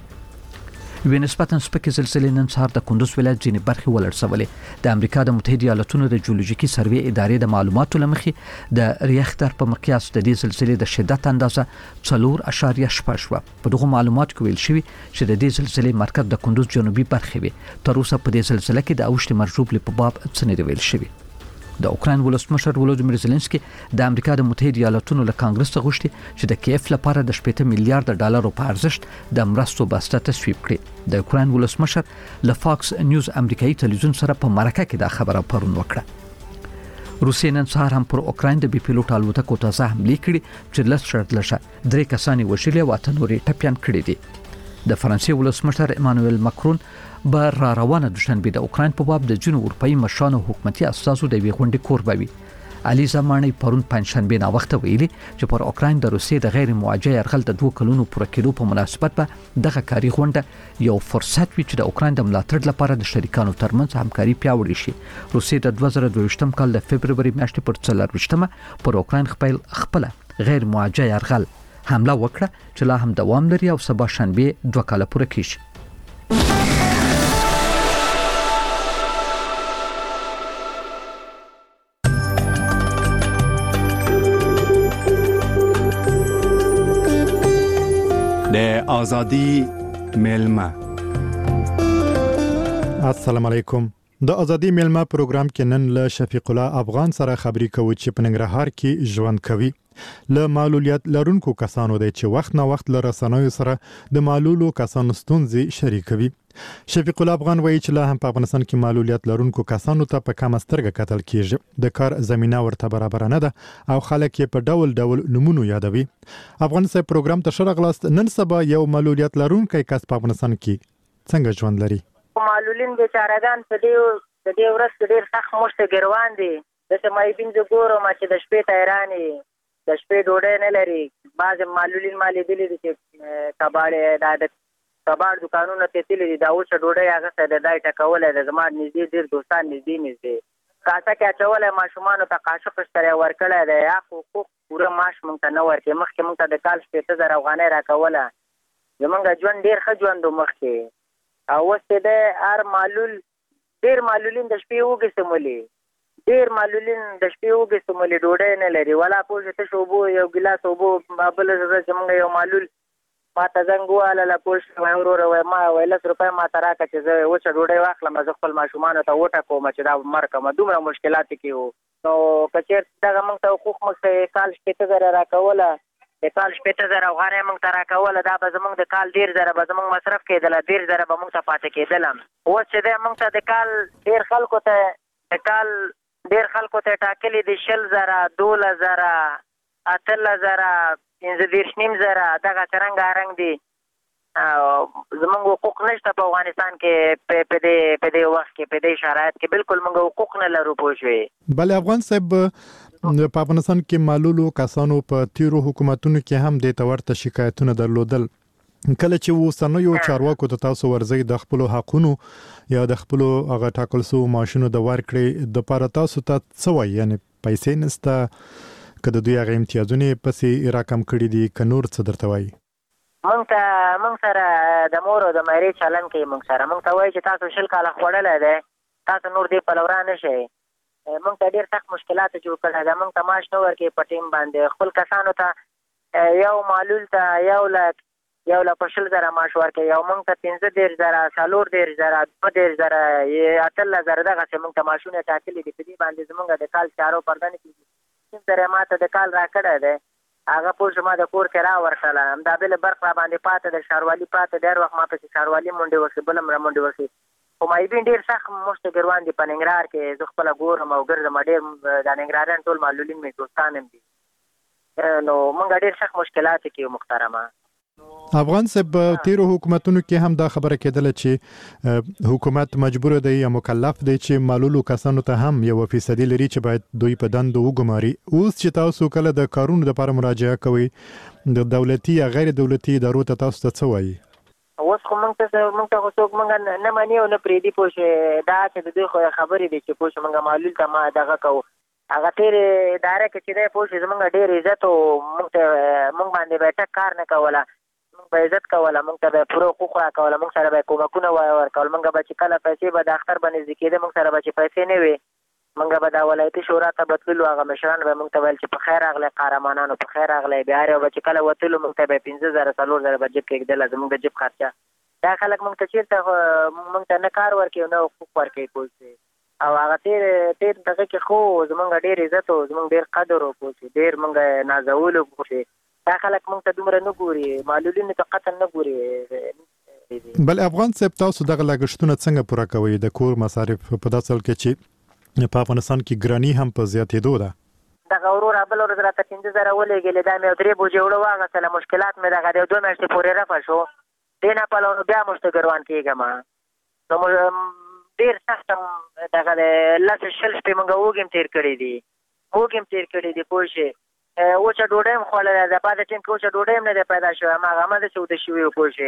یو نسبتاً سپکې زلزلې نن سهار د کندوز ولایت ځینې برخې ولړزولې. د امریکا د متحده ایالاتونو د جیولوژیکي سروې ادارې د معلوماتو لمخې د ریختر په مقیاس د دې زلزلې د شدت اندازه څلور اشاریه شپږ وه. په دغه معلوماتو کې ویل شوی چې د دې زلزلې مرکز د کندوز جنوبي برخې وي. تر اوسه په دې زلزلې کې د اوښتې مرجوب په باب څه نه دی ویل شوی. د اوکراین ولسمشر ولودیمیر زيلنسکي د امریکا د متحده ایالاتونو له کانګرس څخه غوښتي چې د کیف لپاره د شپږ میلیارډ ډالرو په ارزښت د مرستو بسته تصویب کړي. د اوکراین ولسمشر له فاکس نیوز امریکایي تلویزیون سره په مرکه کې دا خبره پرون وکړه. روسیې نن سهار هم پر اوکراین د بي پیلوټ الوتکو ته حمله کړې چې لس شړلشه درې کسانی وشلې او اته نورې ټپيان کړې دي. د فرانسې ولسمشر ایمانوئل ماکرون به را روانه دوشنبه د اوکراین په باب د جنو اروپאי مشرانو حکومتي اساسو د وی غونډې کوربوي. علي زمانی پرون پنځشنبه نا وخت ویلي چې پر اوکراین د روسیې د غیر موجه يرغل د دوه کلونو پر کېدو په مناسبت به دغه کاری غونډه یو فرصت وي چې د اوکراین د ملاتړ لپاره د شریکانو ترمنځ همکاري پیاوړې شي. روسیې د دوه زره دوه کال د فبرवरी میاشتې پر څلرويشتمه پر اوکراین خپل خپل غیر موجه يرغل حمله وکړه چې لا هم دوام لري او سبا شنبه دوه کال پوره کیږي. د ازادي میلمه. السلام علیکم. د ازادي میلمه پروګرام کې نن له شفیق الله افغان سره خبري کوو چې په ننګرهار کې ژوند کوي. له معلولیت لرونکو کسانو دی چې وخت نه وخت له رسنیو سره د معلولو کسانو ستونزې شریکوي. شفیق الله افغان وایي چې لا هم په افغانستان کې معلولیت لرونکو کسانو ته په کم سترګه کتل کیږي. د کار زمينه ورته برابر نه ده او خلک یې په ډول ډول نمونه یادوي. افغانستان پروګرام ته شرغلاست نن سبا یو معلولیت لرونکي کس په افغانستان کې څنګه ژوند لري. معلولین بیچارهګان په دې د دې ورځ ډېر سخت مشته ګروان دي. د سمای بین د ګورو ما چې د شپې تیرانی د شپې ډوډۍ نه لري. بعض معلولین مالې دي چې کباړې د کباړ دکانونو ته تللي دي. دا اوس ډوډۍ هغه څه د دای ټکولې د زما نږدې ډېر دوستان نږدې نږدې کاسه کې اچولې ماشومانو ته قاشق سره ورکړی دی. یا حقوق پوره معاش مونږ ته نه ورکړي. مخکې مونږ ته د کال شپېته زره افغانۍ راکوله. زمونږ ژوند ډېر ښه ژوند و مخکې. او اوس چې دی هر معلول ډېر معلولین د شپې اوږې سمولي. ډېر معلولین د شپې اوږې سمولي ډوډۍ نه لري. ولا پوه چې تش اوبه یو ګیلاس اوبه بله ورځ زمونږ یو معلول ما ته زنګ وواله له پوه شوی وروره وایي ما وایي لس روپۍ ما ته راکړه چې زه وچه ډوډۍ واخلم زه خپل ماشومانو ته وټکوم چې دا مړ کړم. دومره مشکلاتو کې وو. نو که چېرته دغه موږ ته حقوق موږ کال شپېته زره راکوله د کال شپېته زره افغانۍ موږ ته راکوله. دا به زموږ د کال ډېر زره به زموږ مصرف کېدله. ډېر زره به موږ ته پاتې کېدله. اوس چې دی موږ ته د کال ډېر خلکو ته د کال ډېر خلکو ته ټاکلي دي شل زره دولس زره اتلس زره پنځه دېرش نیم زره دغه څرنګه رنګ دي. زمونږ حقوق نشته په افغانستان کې په دې په دې وخت کې په دې شرایط کې بالکل موږ حقوق نه لرو. پوه شوې. بله افغان صاحب په افغانستان کې معلولو کسانو په تیرو حکومتونو کې هم د تورته شکایتونه درلودل. کله چې وسنیو چارواکو ته تاسو ورځي د خپل حقونو یا د خپل هغه ټاکل سو ماشینو د ورکړې د پاره تاسو ته څه وایي، یعنی پیسې نسته کله دوی هغه امتیازونه پسې رقم کړی دي ک نور څه درته وایي؟ مونږ ته مونږ سره د مور او د مېرې چلن کې مونږ سره مونږ ته وایي چې تاسو شل کاله خوړلې ده، تاسو نور دې په لورا نشئ. مونږ ته ډېر سخت مشکلات جوړ کړل دي. مونږ ته معاش نه ورکوي په ټیم باندې. خپل کسانو ته یو معلول ته یو لک یو لک په شل زره معاش ورکوي، یو مونږ ته پنځه دېرش زره څلور دېرش زره دوه دېرش زره اتلس زره دغسې مونږ ته معاشونه ټاکلي دي. په دې باندې زمونږ د کال چارو پرده نه کېږي. پنځه زره ما ته د کال راکړی دی، هغه پوه شو ما د کور کرا ورکړله. همدا بله برق را باندې پاته د ښاروالي پاته ډېر وخت ما پسې ښاروالي منډې وشي بل هم را منډې وشي. خو مایبین ډېر سخت مشته ګروان دي په ننګرهار کې. زه خپله ګورم او ګرځم. ډېر د ننګرهاریان ټول معلولین مې دوستان هم دي. نو موږ ډېر سخت مشکلات کې محترمه. افغان صاحب تیرو حکومتونو کې هم دا خبره کېدله چې حکومت مجبور دی یا مکلف دی چې معلولو کسانو ته هم یو فیصدي لري چې باید دوی په دندو وګماري. اوس چې تاسو کله د کارونو لپاره مراجعه کوئ د دولتي یا غیر دولتي ادارو ته تاسو ته څه وایي؟ اوس خو موږ ته موږ ته خو څوک موږ نه مني او نه پرېږدي. پوه شوې دا چې د دوی خو خبرې دي چې پوه شو موږ معلول ته ما دغه کوو. هغه تېرې اداره کې چې دی پوه شو زموږ ډېر عزت و. موږ ته موږ باندې به ټک کار نه کوله، موږ به عزت کوله، موږ ته به پوره حقوق راکوله، موږ سره به کومکونه ورکول. موږ به چې کله پیسې به د اختر به نږدې کېده موږ سره به چې پیسې نه وي موږ به د ولایتي شورا ته بتللو. هغه مشران به موږ ته ویل چې په خیر راغلی قهرمانانو، په خیر راغلی. بیا هر یو به چې کله وتلو موږ ته به پنځه زره څلور زره به جیب کېږدله زموږ د جیب خرچه. دا خلک موږ ته چېرته موږ ته نه کار ورکوي او نه حقوق ورکوي. پوه شوې او هغه تېر تېر دغه کې خو زموږ ډېر عزت و، زموږ ډېر قدر و. پوه شوې ډېر موږ نازولو. پوه شوې دا خلک موږ ته دومره نه ګوري، معلولینو ته قتل نه ګوري. بل افغان صاحب تاسو دغه لګښتونه څنګه پوره کوئ د کور مصارف په داسې حال کې چې په افغانستان کې ګراني هم په زیاتېدو ده؟ دغه ورور بل ورځ راته پنځه زره ولېږلې. دا مې درې بوجې اوړه واخیستله. مشکلات مې دغه د دوه میاشتې پورې رفع شو. دې نه پلو نو بیا مشته ګروان کېږم. نو ډېر سخت دغه د لس شل شپې موږ وږي هم تېر کړي دي وږي هم تېر کړي دي. پوه شوې وچه ډوډۍ هم خوړلی ده. بعد ټیم کې وچه ډوډۍ هم نه دی پیدا شوی. هماغه همداسې اوده شوي وو. پوه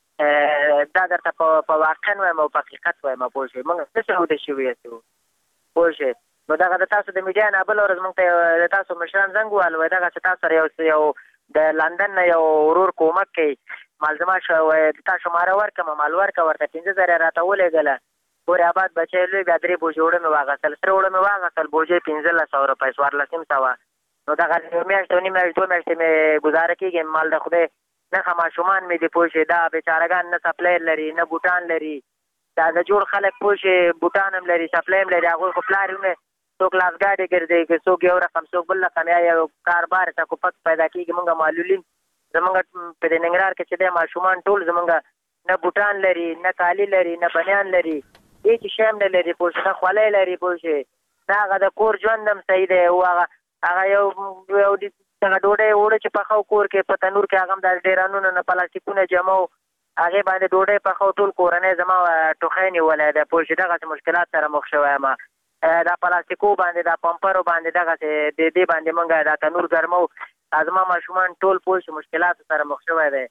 شوې دا درته په واقعا وایم او په حقیقت وایم. پوه شوې موږ داسې اوده شوي یاستو. پوه شوې نو دغه د تاسو د میډیا نه بل ورځ موږ ته د تاسو مشران زنګ ووهل وایي دغسې تاسو سره یو یو د لندن نه یو ورور کومک کوي مالزما شو وایي د تا شماره ورکړم مال ورکړه ورته پنځه زره یې راته ولېږله. پورې آباد بچی لوی بیا درې بوجې اوړه مې واخیستل. سره اوړه مې واخیستل بوجې پنځلس سوه روپۍ څوارلس نیم سوه. نو دغه یو میاشت او نیم میاشت دوه میاشتې مې ګزاره کېږي. مال د خدای نښه ماشومان مې دي. پوه شوې دا بېچارهګان نه سپلایر لري نه بوټان لري. دا د جوړ خلک پوه شوې بوټان هم لري سپلای هم لري. هغوی خو پلار هم څوک لاسګاډې ګرځوي که څوک یو رقم څوک بل رقم یا یو کاربار ته کوپک پیدا کېږي. موږ معلولین زمونږ په دې ننګرهار کې چې دی ماشومان ټول زمونږ نه بوټان لري نه کالي لري نه بنیان لري هېڅ شی هم نه لري. پوه شوې نه خولۍ لري. پوه شوې نه هغه د کور ژوند هم صحیح دی. او هغه هغه یو یو دغه ډوډۍ اوړه چې پخو کور کې په تنور کې هغه هم د ډیرانونو نه پلاستیکونه جمع و هغې باندې ډوډۍ پخو ټول کورنۍ زما ټوخی نیولی دی. پوه شوې دغسې مشکلات سره مخ شوی یم. دا پلاستیکو باندې دا پمپرو باندې دغسې د دې باندې موږ دا تنور ګرمو. زما ماشومان ټول پوه شو مشکلاتو سره مخ شوی دی.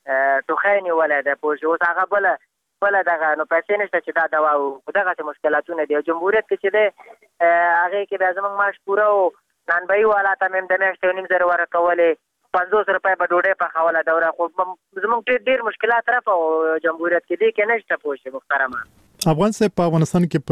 ټوخی نیولی دی. پوه شو اوس هغه بله بله دغه نو پیسې نشته چې دا دوا و دغسې مشکلاتونه دي. او جمهوریت کې چې دی هغې کې بیا زموږ معاش پوره و. نانبایي والا ته مې هم د میاشتې یو نیم زره ورکولې. پنځوس روپۍ به ډوډۍ پخوله دوره. خو زموږ ډېر ډېر مشکلات رفع و جمهوریت کې. دې کې نشته. پوه شوې محترمه افغان صاحب په افغانستان کې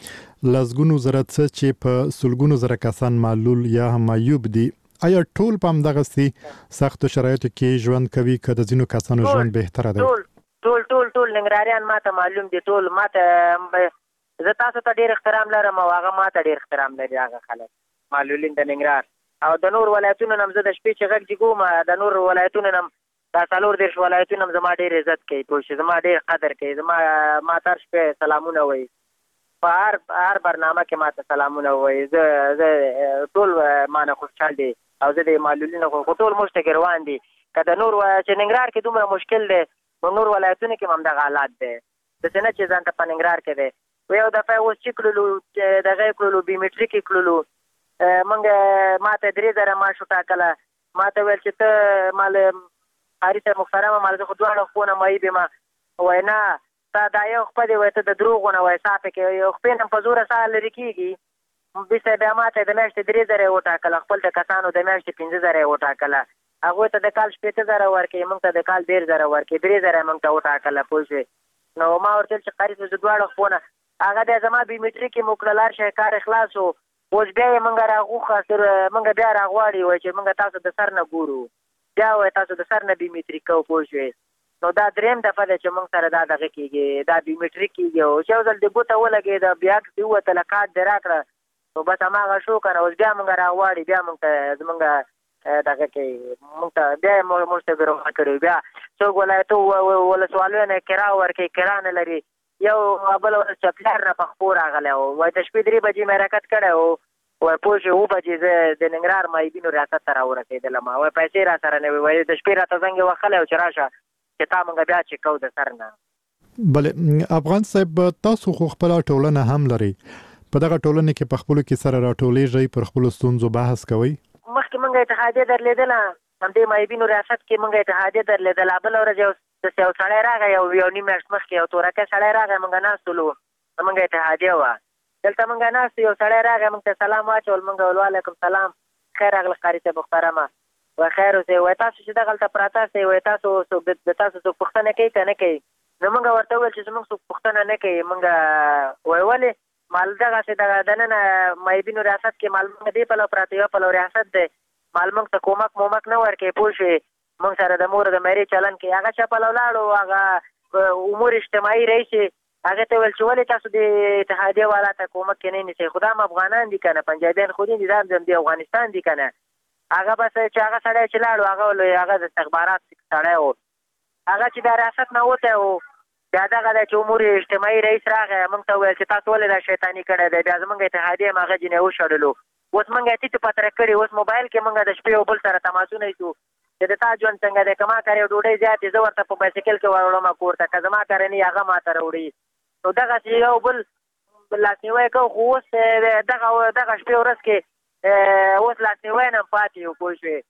په لسګونو زره څه چې په سلګونو زره کسان معلول یا هم معیوب دي آیا ټول په همدغسې سختو شرایطو کې ژوند کوي که د ځینو کسانو ژوند بهتره دی؟ ټول ټول ټول ټول ننګرهاریان ما ته معلوم دي. ټول ما ته زه تاسو ته ډېر احترام لرم او هغه ما ته ډېر احترام لري هغه خلک معلولین د ننګرهار. او د نور ولایتونو نه هم زه د شپې چې غږ جګوم د نور ولایتونو نه هم دا څلور دېرش ولایتونه هم زما ډېر عزت کوي. پوه شوې زما ډېر قدر کوي. زما ما ته هر شپې سلامونه وایي. په هر هر برنامه کې ما ته سلامونه وایي. زه زه ټول ما نه خوشحال دي او زه د معلولینو خو ټول موږ ته ګروان دي. که د نور چې ننګرهار کې دومره مشکل دی نو نور ولایتونو کې هم همدغه حالات دی. داسې نه چې ځان ته په ننګرهار کې دی. یو دفعه اوس چې کړلو دغه یې کړلو بیومټریک یې کړلو مونږ ماته درې زره معاش وټاکله. ماته ویل چې ته مال قاري صاحب محترمه مال زه خو دواړه خپونه معیب یم. وایي نه تا دا یو خپه دی وایي ته د دروغو نه وایي ساپې کې یو خپې نه په زوره ساه لرې کېږي. بیرته بیا ماته د میاشتې درې زره یې وټاکله. خپل د کسانو د میاشتې پنځه زره یې وټاکله. هغوی ته د کال شپېته زره ورکوي، موږ ته د کال ډېر زره ورکوي. درې زره یې موږ ته وټاکله. پوه شوې؟ نو ما ورته ویل چې قاري صاحب زه دواړه خپونه هغه بیا زما بیومیټریک یې مو کړل، هر شی کار یې خلاص و. اوس بیا یې موږ راغوښه موږ بیا راغواړي وایي چې موږ تاسو د سر نه ګورو. بیا وایي تاسو د سر نه بیومیټریک کوو. پوه شوې؟ نو دا درېیم دفعه ده چې موږ سره دا دغه کېږي، دا بیومیټریک کېږي. او چې یو ځل د ګوته ولګېده بیا عکس دې ووتله کارډ دې راکړه نو بس هماغه شو که نه. اوس بیا موږ راغواړي بیا موږ ته زموږ دغه کوي، موږ ته بیا یې موږ ته بیروغه کړي. بیا څوک ولایتو ولسوالیو نه کرا ورکوي، کرا نه لري. یو بل ورځ چپلار نه په خپو راغلی و، وایي د شپې درې بجې مې حرکت کړی و. وایي پوه شوې اوه بجې زه د ننګرهار مایبینو ریاست ته راورسېدلم. وایي پیسې را سره نه وي. وایي د شپې راته زنګ یې وهلی و چې راشه چې تا موږ بیا چې کوو د سر نه. بلې افغان صاحب تاسو خو خپله ټولنه هم لري، په دغه ټولنه کې په خپلو کې سره راټولېږئ، پر خپلو ستونزو بحث کوئ. مخکې موږ اتحادیه درلېدله، همدې مایبینو ریاست کې موږ اتحادیه درلېدله. بله ورځ یو داسې یو سړی راغی، یو یو نیم میاشت مخکې یو تورکی سړی راغی، موږ ناست ولو، موږ اتحادیه وه. دلته موږ ناست یو سړی راغی، موږ ته سلام واچول. موږ ول وعلیکم سلام، خیر راغله قاري صاحب محترمه. وایي خیر اوسئ. وایي تاسو چې دغلته پراته یاستئ، وایي تاسو د تاسو څوک پوښتنه کوي که نه کوي؟ نو موږ ورته وویل چې زموږ څوک پوښتنه نه کوي. موږ وایي ولې؟ مال دغسې دغه دننه مایبینو ریاست کې مال موږ دې پلو پراته یو پلو ریاست دی، مال موږ ته کومک مومک نه ورکوي. پوه شوې؟ موږ سره د مور د مېرې چلن کوي. هغه چا پلو لاړو، هغه امور اجتماعي رئیس هغه ته ویل چې ولې تاسو د اتحادیه والا ته کومک کې نه نیسئ؟ خو دا هم افغانان دي که نه، پنجابیان خو دي دا هم د افغانستان دي که نه. هغه بس چې هغه سړی چې لاړو هغه هغه د استخبارات سړی و، هغه چې د ریاست نه وتی و. بیا دغه دی چې امور اجتماعي رئیس راغی، موږ ته وویل چې تاسو ولې دا شیطاني کړی دی. بیا زموږ اتحادیه هم هغه جینۍ وشړلو. اوس موږ یې ټیټ پتره کړي. اوس موبایل کې موږ د شپې یو بل سره تماسونه ایسو چې د تا ژوند څنګه دی، که ما کار یو ډوډۍ زیاتې زه ورته په بایسکل کې وروړم کور ته، که زما کار نه هغه ما ته راوړي. نو دغسې یو بل لاسنیوی کوو. خو اوس دغه دغه شپې ورځ کې اوس لاسنیوی نه هم پاتې یو. پوه شوې؟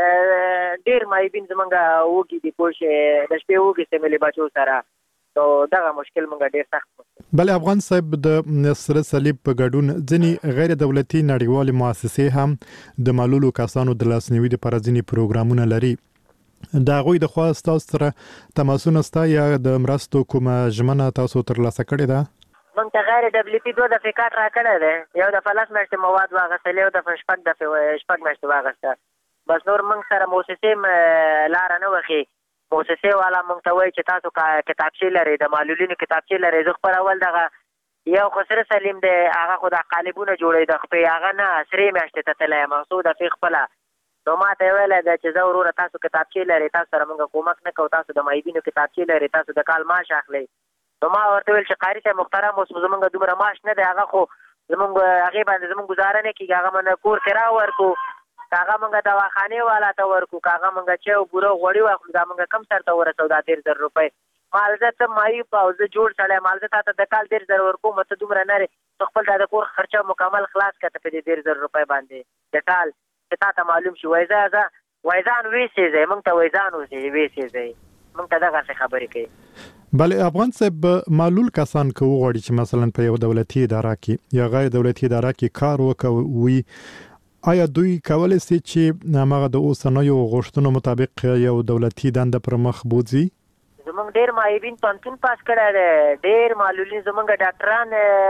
ډېر مایبین زمونږ وږي دي. پوه شوې؟ د شپې وږي سیملي بچو سره. نو دغه مشکل مونږ ډېر سخت. بلې افغان صاحب د سره صلیب په ګډون ځینې غیر دولتي نړیوالې مؤسسې هم د معلولو کسانو د لاسنیوي لپاره ځینې پروګرامونه لري. د هغوی د خوا ستاسو سره تماسونه شته یا د مرستو کومه ژمنه تاسو ترلاسه کړې ده؟ موږ ته غیر دولتي دوه دفعې کارت راکړی دی. یو دفعه لس میاشتې مواد واخیستل، یو دفعه شپږ دفعې شپږ میاشتې واخیسته. بس نور موږ سره موسسې لاره نه وښي. موسسې والا موږ ته وایي چې تاسو کتابچې لرئ، د معلولینو کتابچې لرئ. زه خپل اول دغه یو خسره سلیم دی، هغه خو د قالبونه جوړوي د خپې، هغه نه سرې میاشتې ته تللی یم څو دفعې خپله. نو ما ته یې ویلی دی چې زه وروره تاسو کتابچې لرئ، تاسو سره موږ کومک نه کوو، تاسو د معیبینو کتابچې لرئ، تاسو د کال معاش اخلئ. نو ما ورته ویل چې قاري صاحب محترم اوس زموږ دومره معاش نه دی، هغه خو زموږ هغې باندې زموږ ګزاره نه کېږي. هغه موږ کور کرا ورکو، که هغه موږ دواخانې والا ته ورکو، که هغه موږ چای او بوره غوړي واخلو، دا موږ کم سر ته ورسو دا ډېر زر روپۍ. مال زه ته معیوب او زه جوړ سړی، مال زه تا ته د کال ډېر زر ورکوم، ته دومره نه رې ته خپل دا د کور خرچه مکمل خلاص کړه ته په دې ډېر زر روپۍ باندې د کال چې تا ته معلوم شي. وایي زه زه وایي ځان ویسېځئ، موږ ته وایي ځان ویسېځئ، موږ ته دغسې خبرې کوي. بلې افغان صاحب معلول کسان که وغواړي چې مثلا په یو دولتي اداره کې یا غیر دولتي اداره کې کار وکوي، آیا دوی کولی شي چې هماغه د اوسنیو غوښتنو مطابق یو دولتي دنده پر مخ بوځي؟ زمونږ ډېر معیبین پوهنتون پاس کړی دی، ډېر معلولین زمونږ ډاکټران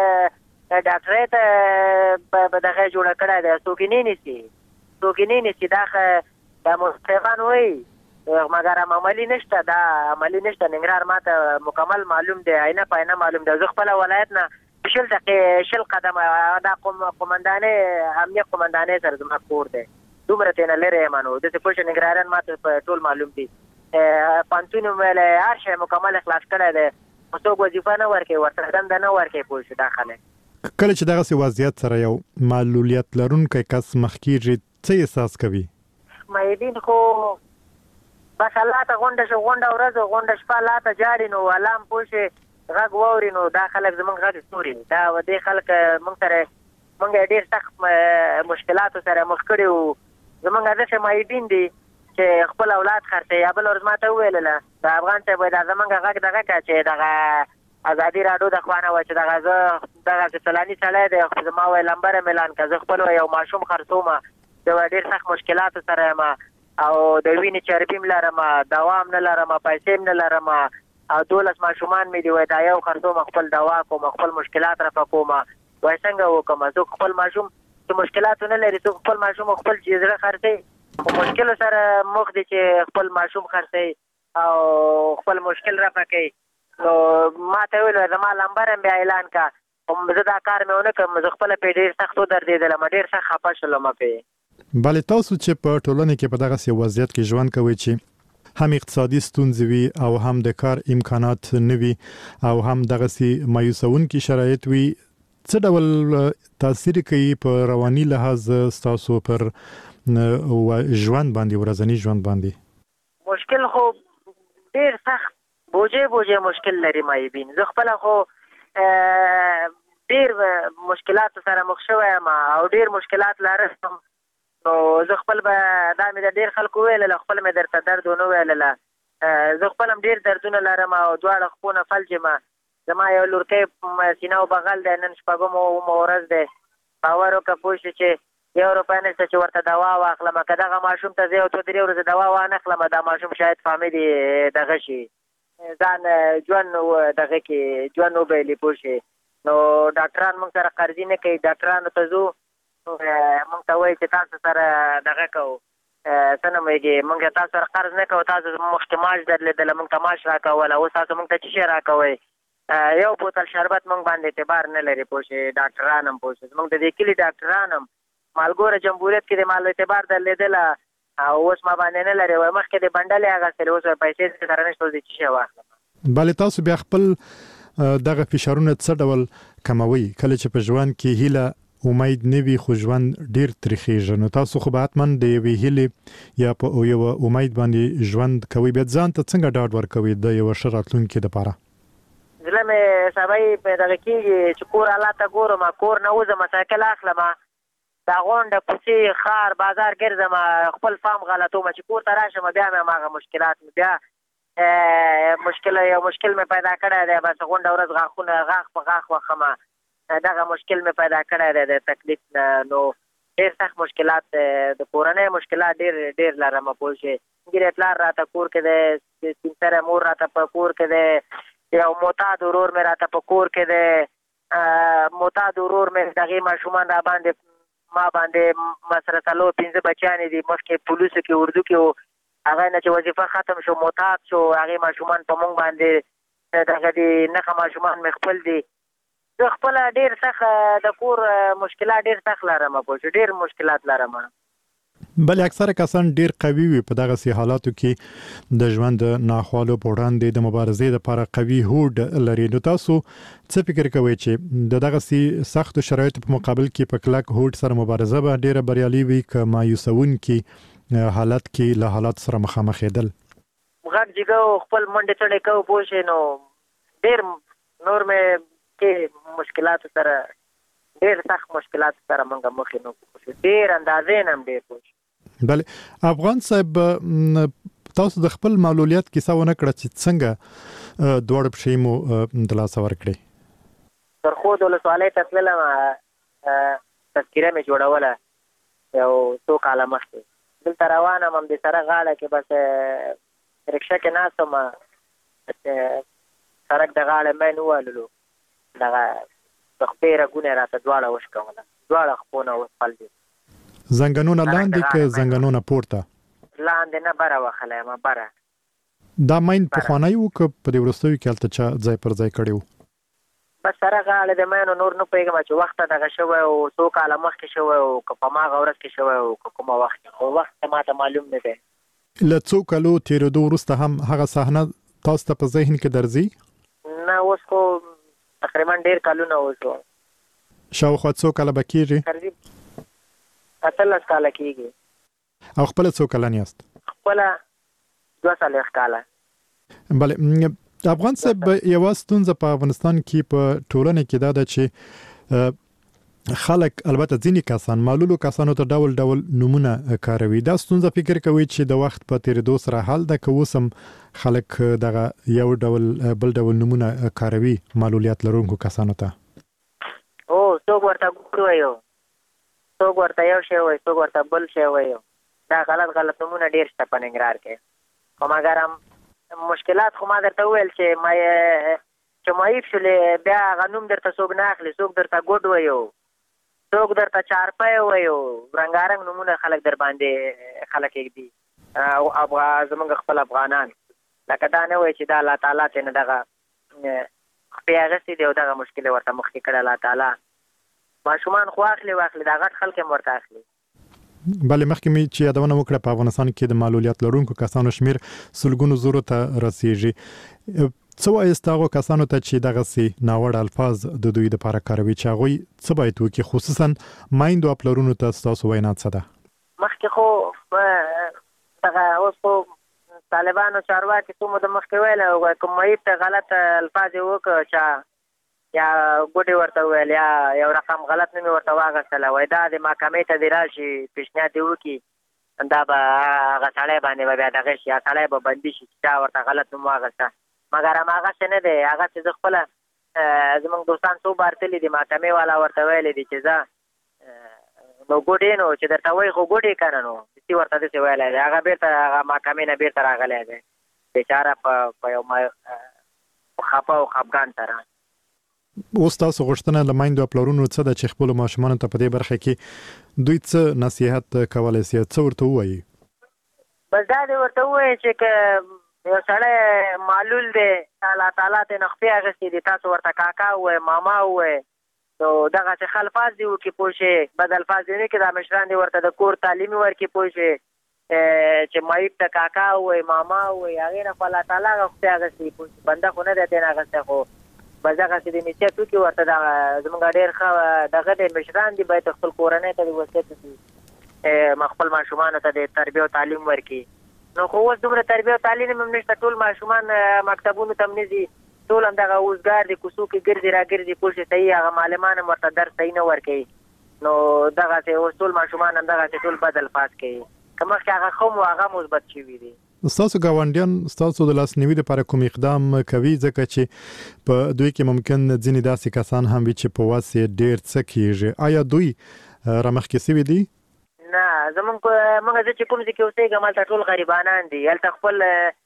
ډاکټرۍ ته دغه جوړه کړی دی. څوک یې نه نیسي، څوک یې نه نیسي. دا دا مستقان وایي مګر هم عملي نشته، دا عملي نشته. ننګرهار ما ته مکمل معلوم دی، عینه په عینه معلوم دی. زه خپله ولایت نه شل دقیقې شل قدمه دا قومندانۍ امنیت قومندانۍ سره زما کور دی، دومره ترېنه لرې یم. نو داسې پوه شه ننګرهاریان ما ته په ټول معلوم دي. پوهنتون ویلی هر شی مکمل خلاص کړی دی، خو څوک وظیفه نه ورکوي، ورسره دنده نه ورکوي. پوه شو دا خلک کله چې دغسې وضعیت سره یو معلولیت لرونکی کس مخ کېږي څه احساس کوي؟ معیبین خو بس الله ته غونډه شو، غونډه ورځ غونډه شپه الله ته جاړي، نو الله هم پوه شي غږ واوري، نو دا خلک زمونږ غږ ستوري. دا دې خلک موږ سره موږ ډېر سخت مشکلاتو سره مخ کړي وو. زمونږ داسې معیبین دي چې خپل اولاد خرڅوي. یا بل ورځ ما ته وویلله د افغان صاحب وایي دا زمونږ غږ دغه کړه چې دغه ازادي راډیو د خوا نه وایي چې دغه زه دغسې فلاني سړی دی خو زما وایي لمبر یې اعلان کړه، زه خپل یو ماشوم خرڅوم، زه وایي ډېر سخت مشکلاتو سره یم او د وینې چربي م لرم، دوا هم نه لرم، پیسې م نه لرم او دولس ماشومان مې دي. وایي دا یو خرڅوم، خپل دوا کوم، خپل مشکلات رفع کوم. وایي څنګه وکړم؟ څوک خپل ماشوم چې مشکلاتو نه لري څوک خپل ماشوم خپل چې زړه خرڅوي، خو مشکل سره مخ دي چې خپل ماشوم خرڅوي او خپل مشکل رفع کوي. نو ما ته ویل زما لمبر هم بیا اعلان کا، زه دا کار مې ونه کړم، زه خپله پرې ډېر سخت ودردېدلم، ډېر سخت خفه شولم پرې. بلې تاسو چې په ټولنه کې په دغسې وضعیت کې ژوند کوئ چې هم اقتصادي ستونزې وي او هم د کار امکانات نه وي او هم دغسې مایوسونکي شرایط وي، څه ډول تاثیر کوي په رواني لحاظ ستاسو پر ژوند باندې، ورځني ژوند باندې؟ مشکل خو ډېر سخت بوجې بوجې مشکل لري معیبین. زه خپله خو ډېر مشکلاتو سره مخ شوی یم او ډېر مشکلات لرم. نو زه خپل به دا مې د ډېر خلکو ویلله، خپل مې درته درد ونه ویلله. زه خپل هم ډېر دردونه لرم او دواړه خپونه فلج یم. زما یو لورکی سینه او بغل دی، نن شپږمه اومه ورځ دی. باور وکړه پوه شې چې یو روپۍ نشته چې ورته دوا واخلم. که دغه ماشوم ته زه یو څو درې ورځې دوا وانخلم دا ماشوم شاید فامیل یې دغه شي، ځان ژوند دغه کې ژوند وبایلي پوه شې. نو ډاکټران موږ سره قرضي نه کوي، ډاکټرانو ته ځو موږ ته وایي چې تاسو سره دغه کوو څه نومېږي، موږ تاسو سره قرض نه کوو، تاسو مخکې معاش درلېدله موږ ته معاش راکوله، اوس تاسو موږ ته څه شی راکوئ؟ یو بوتل شربت موږ باندې اعتبار نه لري پوه شې. ډاکټران هم پوه شې زموږ د دې کلي ډاکټران هم مالګوره جمهوریت کې د مال اعتبار درلېدله او اوس ما باندې نه لري. وایي مخکې د بنډل یې اخیستلې، اوس وایي پیسې سره نشته، اوس د څه شی واخلم. بلې تاسو بیا خپل دغه فشارونه څه ډول کموي کله چې په ژوند کې هیله امید نه وي خو ژوند ډیر تریخیږي؟ نو تاسو خو به حتما د یوې هیلې یا په یو امید باندې ژوند کوي، بیا ځان ته څنګه ډاډ ورکوي د یو ښه راتلونکي لپاره؟ زړه مې سبا په دغه کېږي چې کور حالات ته ګورم، کور نه وځم، سایکل اخلم، دا غونډه کوڅې ښار بازار ګرځم، خپل فام غلطوم چې کور ته راشم بیا مې هماغه مشکلات بیا مشکل یو مشکل مې پیدا کړی دی. بس غونډه ورځ غاښونه غاښ په غاښ وخم، دغه مشکل مې پیدا کړی دی د تکلیف نه. نو ډېر سخت مشکلات د کورنۍ مشکلات ډېر ډېر لرم پوه شې. ګیرې پلار راته کور کې دی، سپین سره مور راته په کور کې دی، یو معتاد ورور مې راته په کور کې دی. معتاد ورور مې دغې ماشومان را باندې ما باندې مسره څلور پنځه بچیانې دي، مخکې پولیسو کې اردو کې و، هغه نه چې وظیفه ختم شو معتاد شو، هغې ماشومان په موږ باندې دغه دي نښه ماشومان مې خپل دي. زه خپله ډېر سخت د کور مشکلات ډېر سخت لرم پوه شو، ډېر مشکلات لرم. بلې اکثره کسان ډیر قوي وي په دغه حالاتو کې د ژوند ناخوالو په وړاندې د مبارزې لپاره قوي هوډ لري. نو تاسو څه فکر کوئ چې د دغه سختو شرایطو په مقابل کې په کلک هوډ سره مبارزه به ډیره بریالي وي که مایوسونکي حالت کې له حالات سره مخامخ کېدل؟ غږ جګو خپل منډې چړې کوو پوه شې. نو ډېر نور مې کې مشکلات سره ډېر سخت مشکلات سره موږ مخ نه کوو، ډېر اندازې نه هم ډېر پوه شې. بله افغان صاحب تاسو د خپل معلولیت کیسه ونه کړه چې څنګه دوړ پښې مو د لاسه ورکړې؟ سرخود ولسوالۍ ته تللم، تذکیره مې جوړوله یو څو کاله مخکې. دلته روان یم همدې سره غاړه کې، بس رکشه کې ناست وم، سړک د غاړې مې نه واللو، دغه د خپې رګونه راته دواړه وشکوله، دواړه خپونه وسپل دي. زنګنونه لاندې که زنګنونه پورته؟ لاندې نه بره وخلی یم، بره. دا ماین پخوانی و که په دې وروستیو کې هلته چا ځای پر ځای کړی و؟ بس سره غاړه د مینو نور نه پوهېږم چې وخته دغه شوی و، څو کاله مخکې شوی و که په هماغه ورځ کې شوی و که کومه وخت کې، خو وخت ما ته معلوم نه دی. له څو کالو تېرېدو وروسته هم هغه صحنه تاسو ته په ذهن کې درځي؟ نه اوس خو تقریبا ډېر کلونه اوس و، شاوخوا څو کاله به کېږي؟ اتلس کاله کېږي. او خپله څو کلن یاست؟ خپله دوه څلوېښت کاله. بله افغان صاحب یوه ستونزه په افغانستان کې په ټولنه کې دا ده چې خلک البته ځینی کسان معلولو کسانو ته ډول ډول نمونه کاروي. دا ستونزه فکر کوي چې د وخت په تیریدو سره حل د کوسم خلک دغه یو ډول بل ډول نمونه کاروي معلولیت لرونکو کسانو ته. او څوک ورته ګورو یو څوک ورته یو شی وای څوک ورته بل شی وای. دا غلط غلط نمونه ډیر شته په ننګرهار کې. خو مګر مشکلات خو ما درته ویل چې ما چې مایف شولې بیا غنوم درته څوک نه اخلي څوک درته ګډ وایو څوک درته چارپای وایو رنګارنګ نمونه خلک در باندې خلک یې دي او زمونږ خپل افغانان لکه دا نه وایي چې دا الله تعالی ته نه دغه خپې اغستې دی او دغه مشکل ورته مخکې کړی الله تعالی. ماشومان خو اخلي واخلي دا غټ خلک هم ورته اخلي. بلې مخکې مې چې یادونه وکړه په افغانستان کې د معلولیت لرونکو کسانو شمیر سلګونو زرو ته رسیږي. څه وایي ستاسو کسانو ته چې دغه سي ناوړه الفاظ د دوی لپاره کاروي چې هغوی څه باید وکړي خصوصا مایندو اپلرونو ته ستاسو وینا څه ده؟ مخکې خو دغه اوس خو طالبانو چارواکي څومره د مخکې ویل او کوم مایب ته غلط الفاظ وکړه چې یا ګوډې ورته وویل یا یو رقم غلط نوم ورته واغستله وایي دا د محکمې ته دې راشي پیشنهاد دې وکړي دا به هغه سړی باندې به بیا دغه شي یا سړی به بندي شي چې چا ورته غلط نوم واغسته. مګر هم هغه څه نه دی هغه چې زه خپله زمونږ دوستان څو بار تللي دي محکمې والا ورته ویلی دي چې زه نو ګوډې نو چې درته وایي خو ګوډې که نه نو داسې ورته داسې ویلی دی هغه بېرته هغه محکمې نه بېرته راغلی دی بېچاره په یو خفه او خفګان سره. اوس تاسو غوښتنه له میندو پلرونو څه ده چې خپلو ماشومانو ته په دې برخه کې دوی څه نصیحت کولی سي څه ورته ووایي؟ بس دا دې ورته ووایي چې که یو سړی معلول دی الله تعالی ته نه خپې اخیستې دي تاسو ورته کاکا ووایئ ماما ووایئ نو دغسې ښه الفاظ دې وکړي پوه شئ بد الفاظ دې نه کړي دا مشران دې ورته د کور تعلیم ورکړي پوه شئ چې معیب ته کاکا ووایئ ماما ووایئ هغې نه خو الله تعالی هغه خپې اخیستې پوه شئ بنده خو نه دی ترې نه اخیستی خو بس دغسې دې نصیحت وکړي ورته دغه زموږ ډېر ښه دغه دی مشران دي باید خپل کورنۍ ته دې وصیت وکړي خپل ماشومانو ته د تربیه او تعلیم ورکړي. نو خو اوس دومره تربیه او تعلیم هم نشته ټول ماشومان مکتبونو ته هم نه ځي ټول هم دغه اوزګار دي کوڅو کې ګرځي راګرځي پوه شئ صحیح هغه معلمان هم ورته درس صحیح نه ورکوي نو دغسې اوس ټول ماشومان هم دغسې ټول بد الفاظ کوي که مخکې هغه ښه مو هغه مثبت شوي دي. ستاسو ګاونډیان ستاسو د لاسنیوي لپاره کوم اقدام کوي ځکه چې په دوی کې ممکن ځینې داسې کسان هم وي چې په واسې ډېر څه کېږي آیا دوی رامخکې سوي دي؟ نه زمونږ موږ زه چې کوم ځای کې اوسېږم هلته ټول غریبانان دي هلته خپل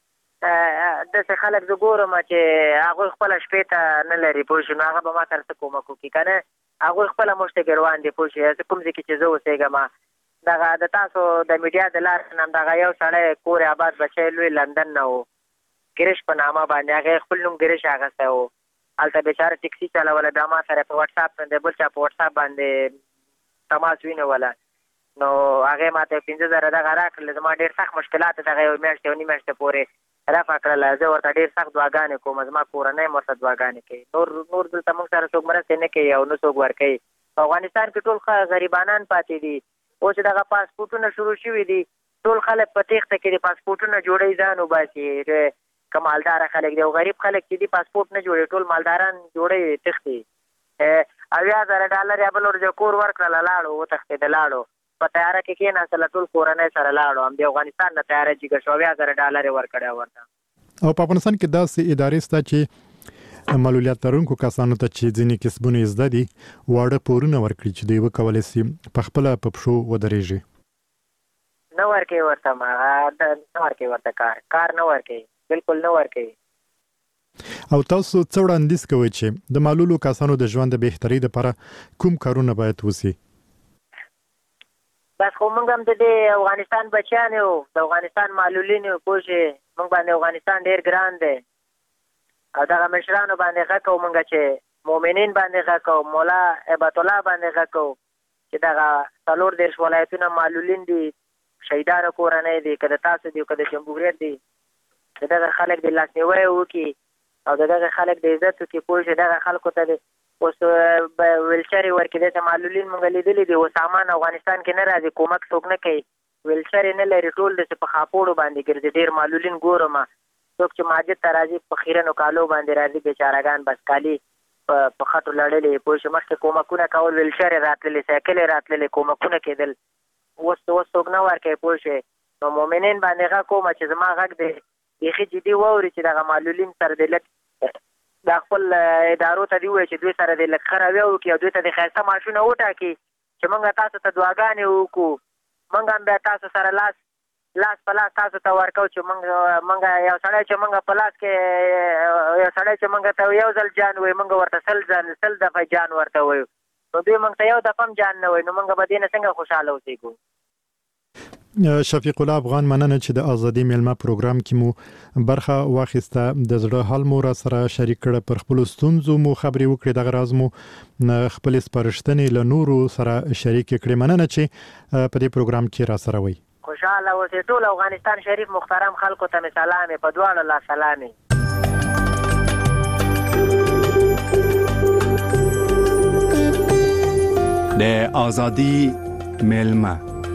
داسې خلک زه ګورم چې هغوی خپله شپې ته نه لري پوه شو نو هغه به ما سره څه کومک وکړي که نه هغوی خپله موږ ته ګروان دي پوه شو زه کوم ځای کې چې زه اوسېږم دغه د تاسو د میډیا د لارې نه دغه یو سړی کور آباد بچی لوی لندن نه و ګرش په نامه باندې هغې خپل نوم ګرش اخیستی و هلته بېچاره ټکسي چلوله بیا ما سره په وټساپ باندې بل چا په وټساپ باندې تماس ونیوله نو هغې ما ته پنځه زره دغه راکړل زما ډېر سخت مشکلات دغه یو میاشت یو نیم میاشتې پورې رفع کړله زه ورته ډېر سخت دعاګانې کوم زما کورنۍ هم ورته دعاګانې کوي نور نور دلته موږ سره څوک مرستې نه کوي او نه څوک ورکوي په افغانستان کې ټول ښه غریبانان پاتې دي اوس چې دغه پاسپورټونه شروع شوي دي ټول خلک په تېښته کې دي پاسپورټونه جوړوي ځان وباسي که مالداره خلک دي او غریب خلک چې دي پاسپورټ نه جوړوي ټول مالداران جوړوي تښتي اویا زره ډالر یا بل ورځ کور ورکړله لاړو وتښتېده لاړو په تیاره کې کېناستله ټول کورنۍ سره لاړو همدې افغانستان نه تیاره جګه شو اویا زره ډالر یې ورکړی ورته. او په افغانستان کې داسې ادارې شته چې معلولیت لرونکو کسانو ته چې ځینې کسبونه یې زده دي واړه پورونه ورکړي چې دوی وکولی سي په خپله په پښو ودرېږي؟ نه ورکوي ورته نه ورکوي ورته کار کار نه ورکوي بلکل نه ورکوي. او تاسو څه وړاندیز کوئ چې د معلولو کسانو د ژوند د بهترۍ لپاره کوم کارونه باید وسي؟ بس خو موږ هم د دې افغانستان بچیان یو د افغانستان معلولین یو پوه شئ موږ باندې افغانستان ډېر ګران دی او دغه مشرانو باندې غږ کوو موږ چې مؤمنین باندې غږ کوو مولا هیبت الله باندې غږ کوو چې دغه څلور دېرش ولایتونه معلولین دي شهیدانو کورنۍ دي که د تاسو دي که د جمهوریت دي د دغه خلک د لاسنیوی وکړي او د دغه خلک د عزت وکړي پوه شئ دغه خلکو ته د اوس ویلچرې ورکړي داسې معلولین موږ لیدلي دي اوس سامان افغانستان کې نه راځي کومک څوک نه کوي ویلچرې نه لري ټول داسې په خاپوړو باندې ګرځي ډېر معلولین ګورم څوک چې مسجد ته راځي په خیرنو کالو باندې راځي بېچارهګان بس کالي په خټو لړلې پوه شو مخکې کومکونه کول ویلچر راتللې سایکل راتللې کومکونه کېدل اوس اوس څوک نه ورکوي پوه شوې نو مؤمنین باندې غږ کومه چې زما غږ دی بیخي جدي واوري چې دغه معلولین سره د لږ دا خپل ادارو ته دي ووایي چې دوی سره د لږ ښه رویه وکړي او دوی ته د ښایسته معاشونه وټاکي چې موږ تاسو ته دعاګانې وکړو موږ هم بیا تاسو سره لاس لاس په لاس تاسو ته ورکو چې موږ موږ یو سړی چې موږ په لاس کې یو سړی چې موږ ته یو ځل جان وایي موږ ورته سل ځل سل دفعه جان ورته وایو نو دوی موږ ته یو دفعه هم جان نه وایي نو موږ به دې نه څنګه خوشحاله اوسېږو. شفیق الله افغان مننه چې د ازادي میلمه پروګرام کې مو برخه واخیسته د زړه حال مو را سره شریک کړه پر خپل ستونزو مو خبرې وکړې د غراز مو خپل سپارښتنې له نورو سره شریک کړې مننه چې په دې پروګرام کې را سره وي. خوشاله اوسئ ټول افغانستان شریف محترم خلکو ته سلام په دواړو لا سلام. د ازادي میلمه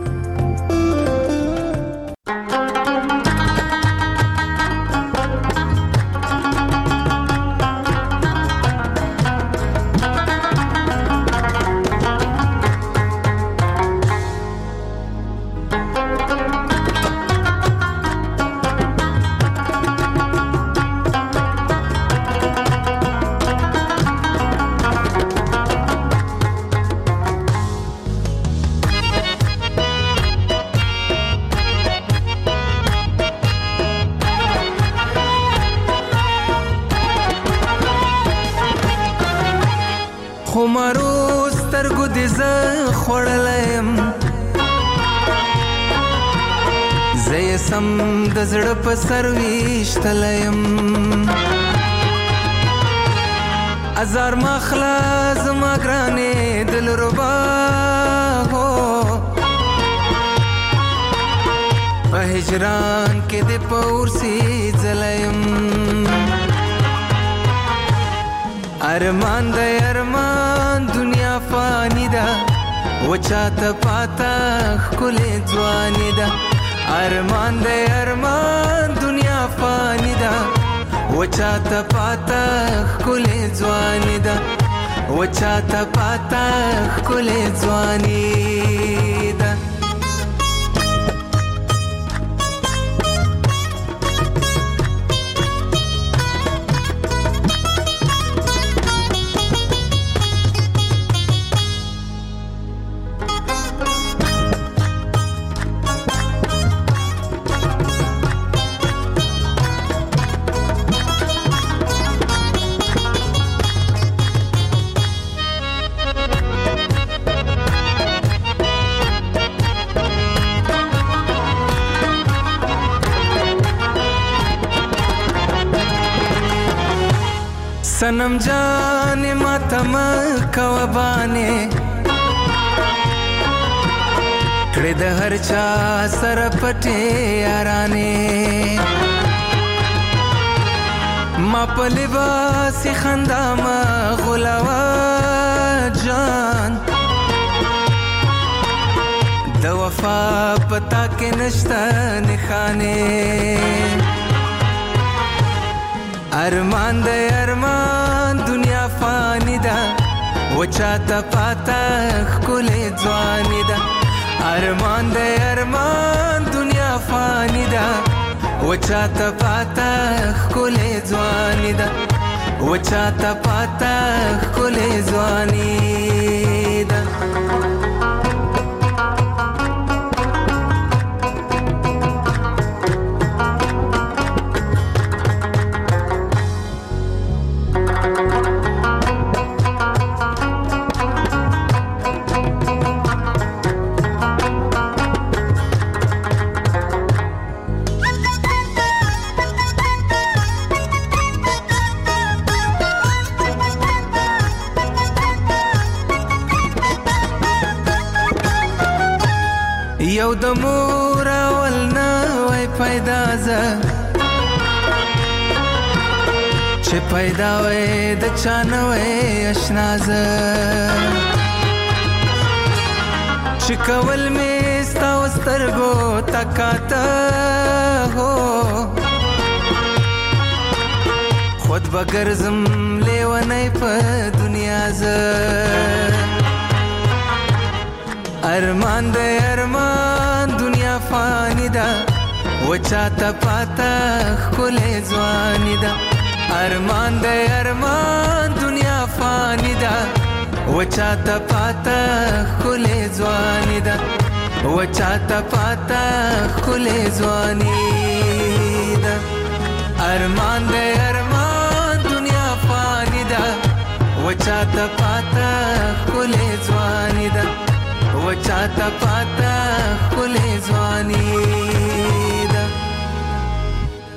سم د زړه په سر ویشتلیم ازار مخلا زما ګرانې دل ربا هو په هجران کې د پورسي ځلیم ارمان د ارمان دنیا فانی ده وچاته پاتا ښکلې ځواني ده ارمان د ارمان دنیا فانی ده وچاته پاتا ښکلې ځواني ده وچاته پاتا ښکلې ځواني ده. सनम जाने मातम कवबाने कड़े द हर चा सर पटे याराने मा पलिबासी खंदा मा गुलावा जान द वफा पता के नश्ता निखाने ارمان د ارمان دنیا فانی ده وچاته پاتا ښکلې ځواني ده ارمان د ارمان دنیا فانی ده وچاته پاتا ښکلې ځواني ده وچاته پاتا ښکلې ځواني ده. یو د مور اول نه وای پیدا ز چې پیدا وای د چانه وای آشنا ز چې کول می ستا وسترګو تکاته هو خود بګرزم لیونی په دنیا ز ارمان د ارمان دنیا فانی ده وچاته پاته خله ځواني ده ارمان د ارمان دنیا فانی ده وچاته پاته خله ځواني ده وچاته پاته خله ځواني ده ارمان د ارمان دنیا فانی ده وچاته پاته خله ځواني ده وچاته پاته خله ځواني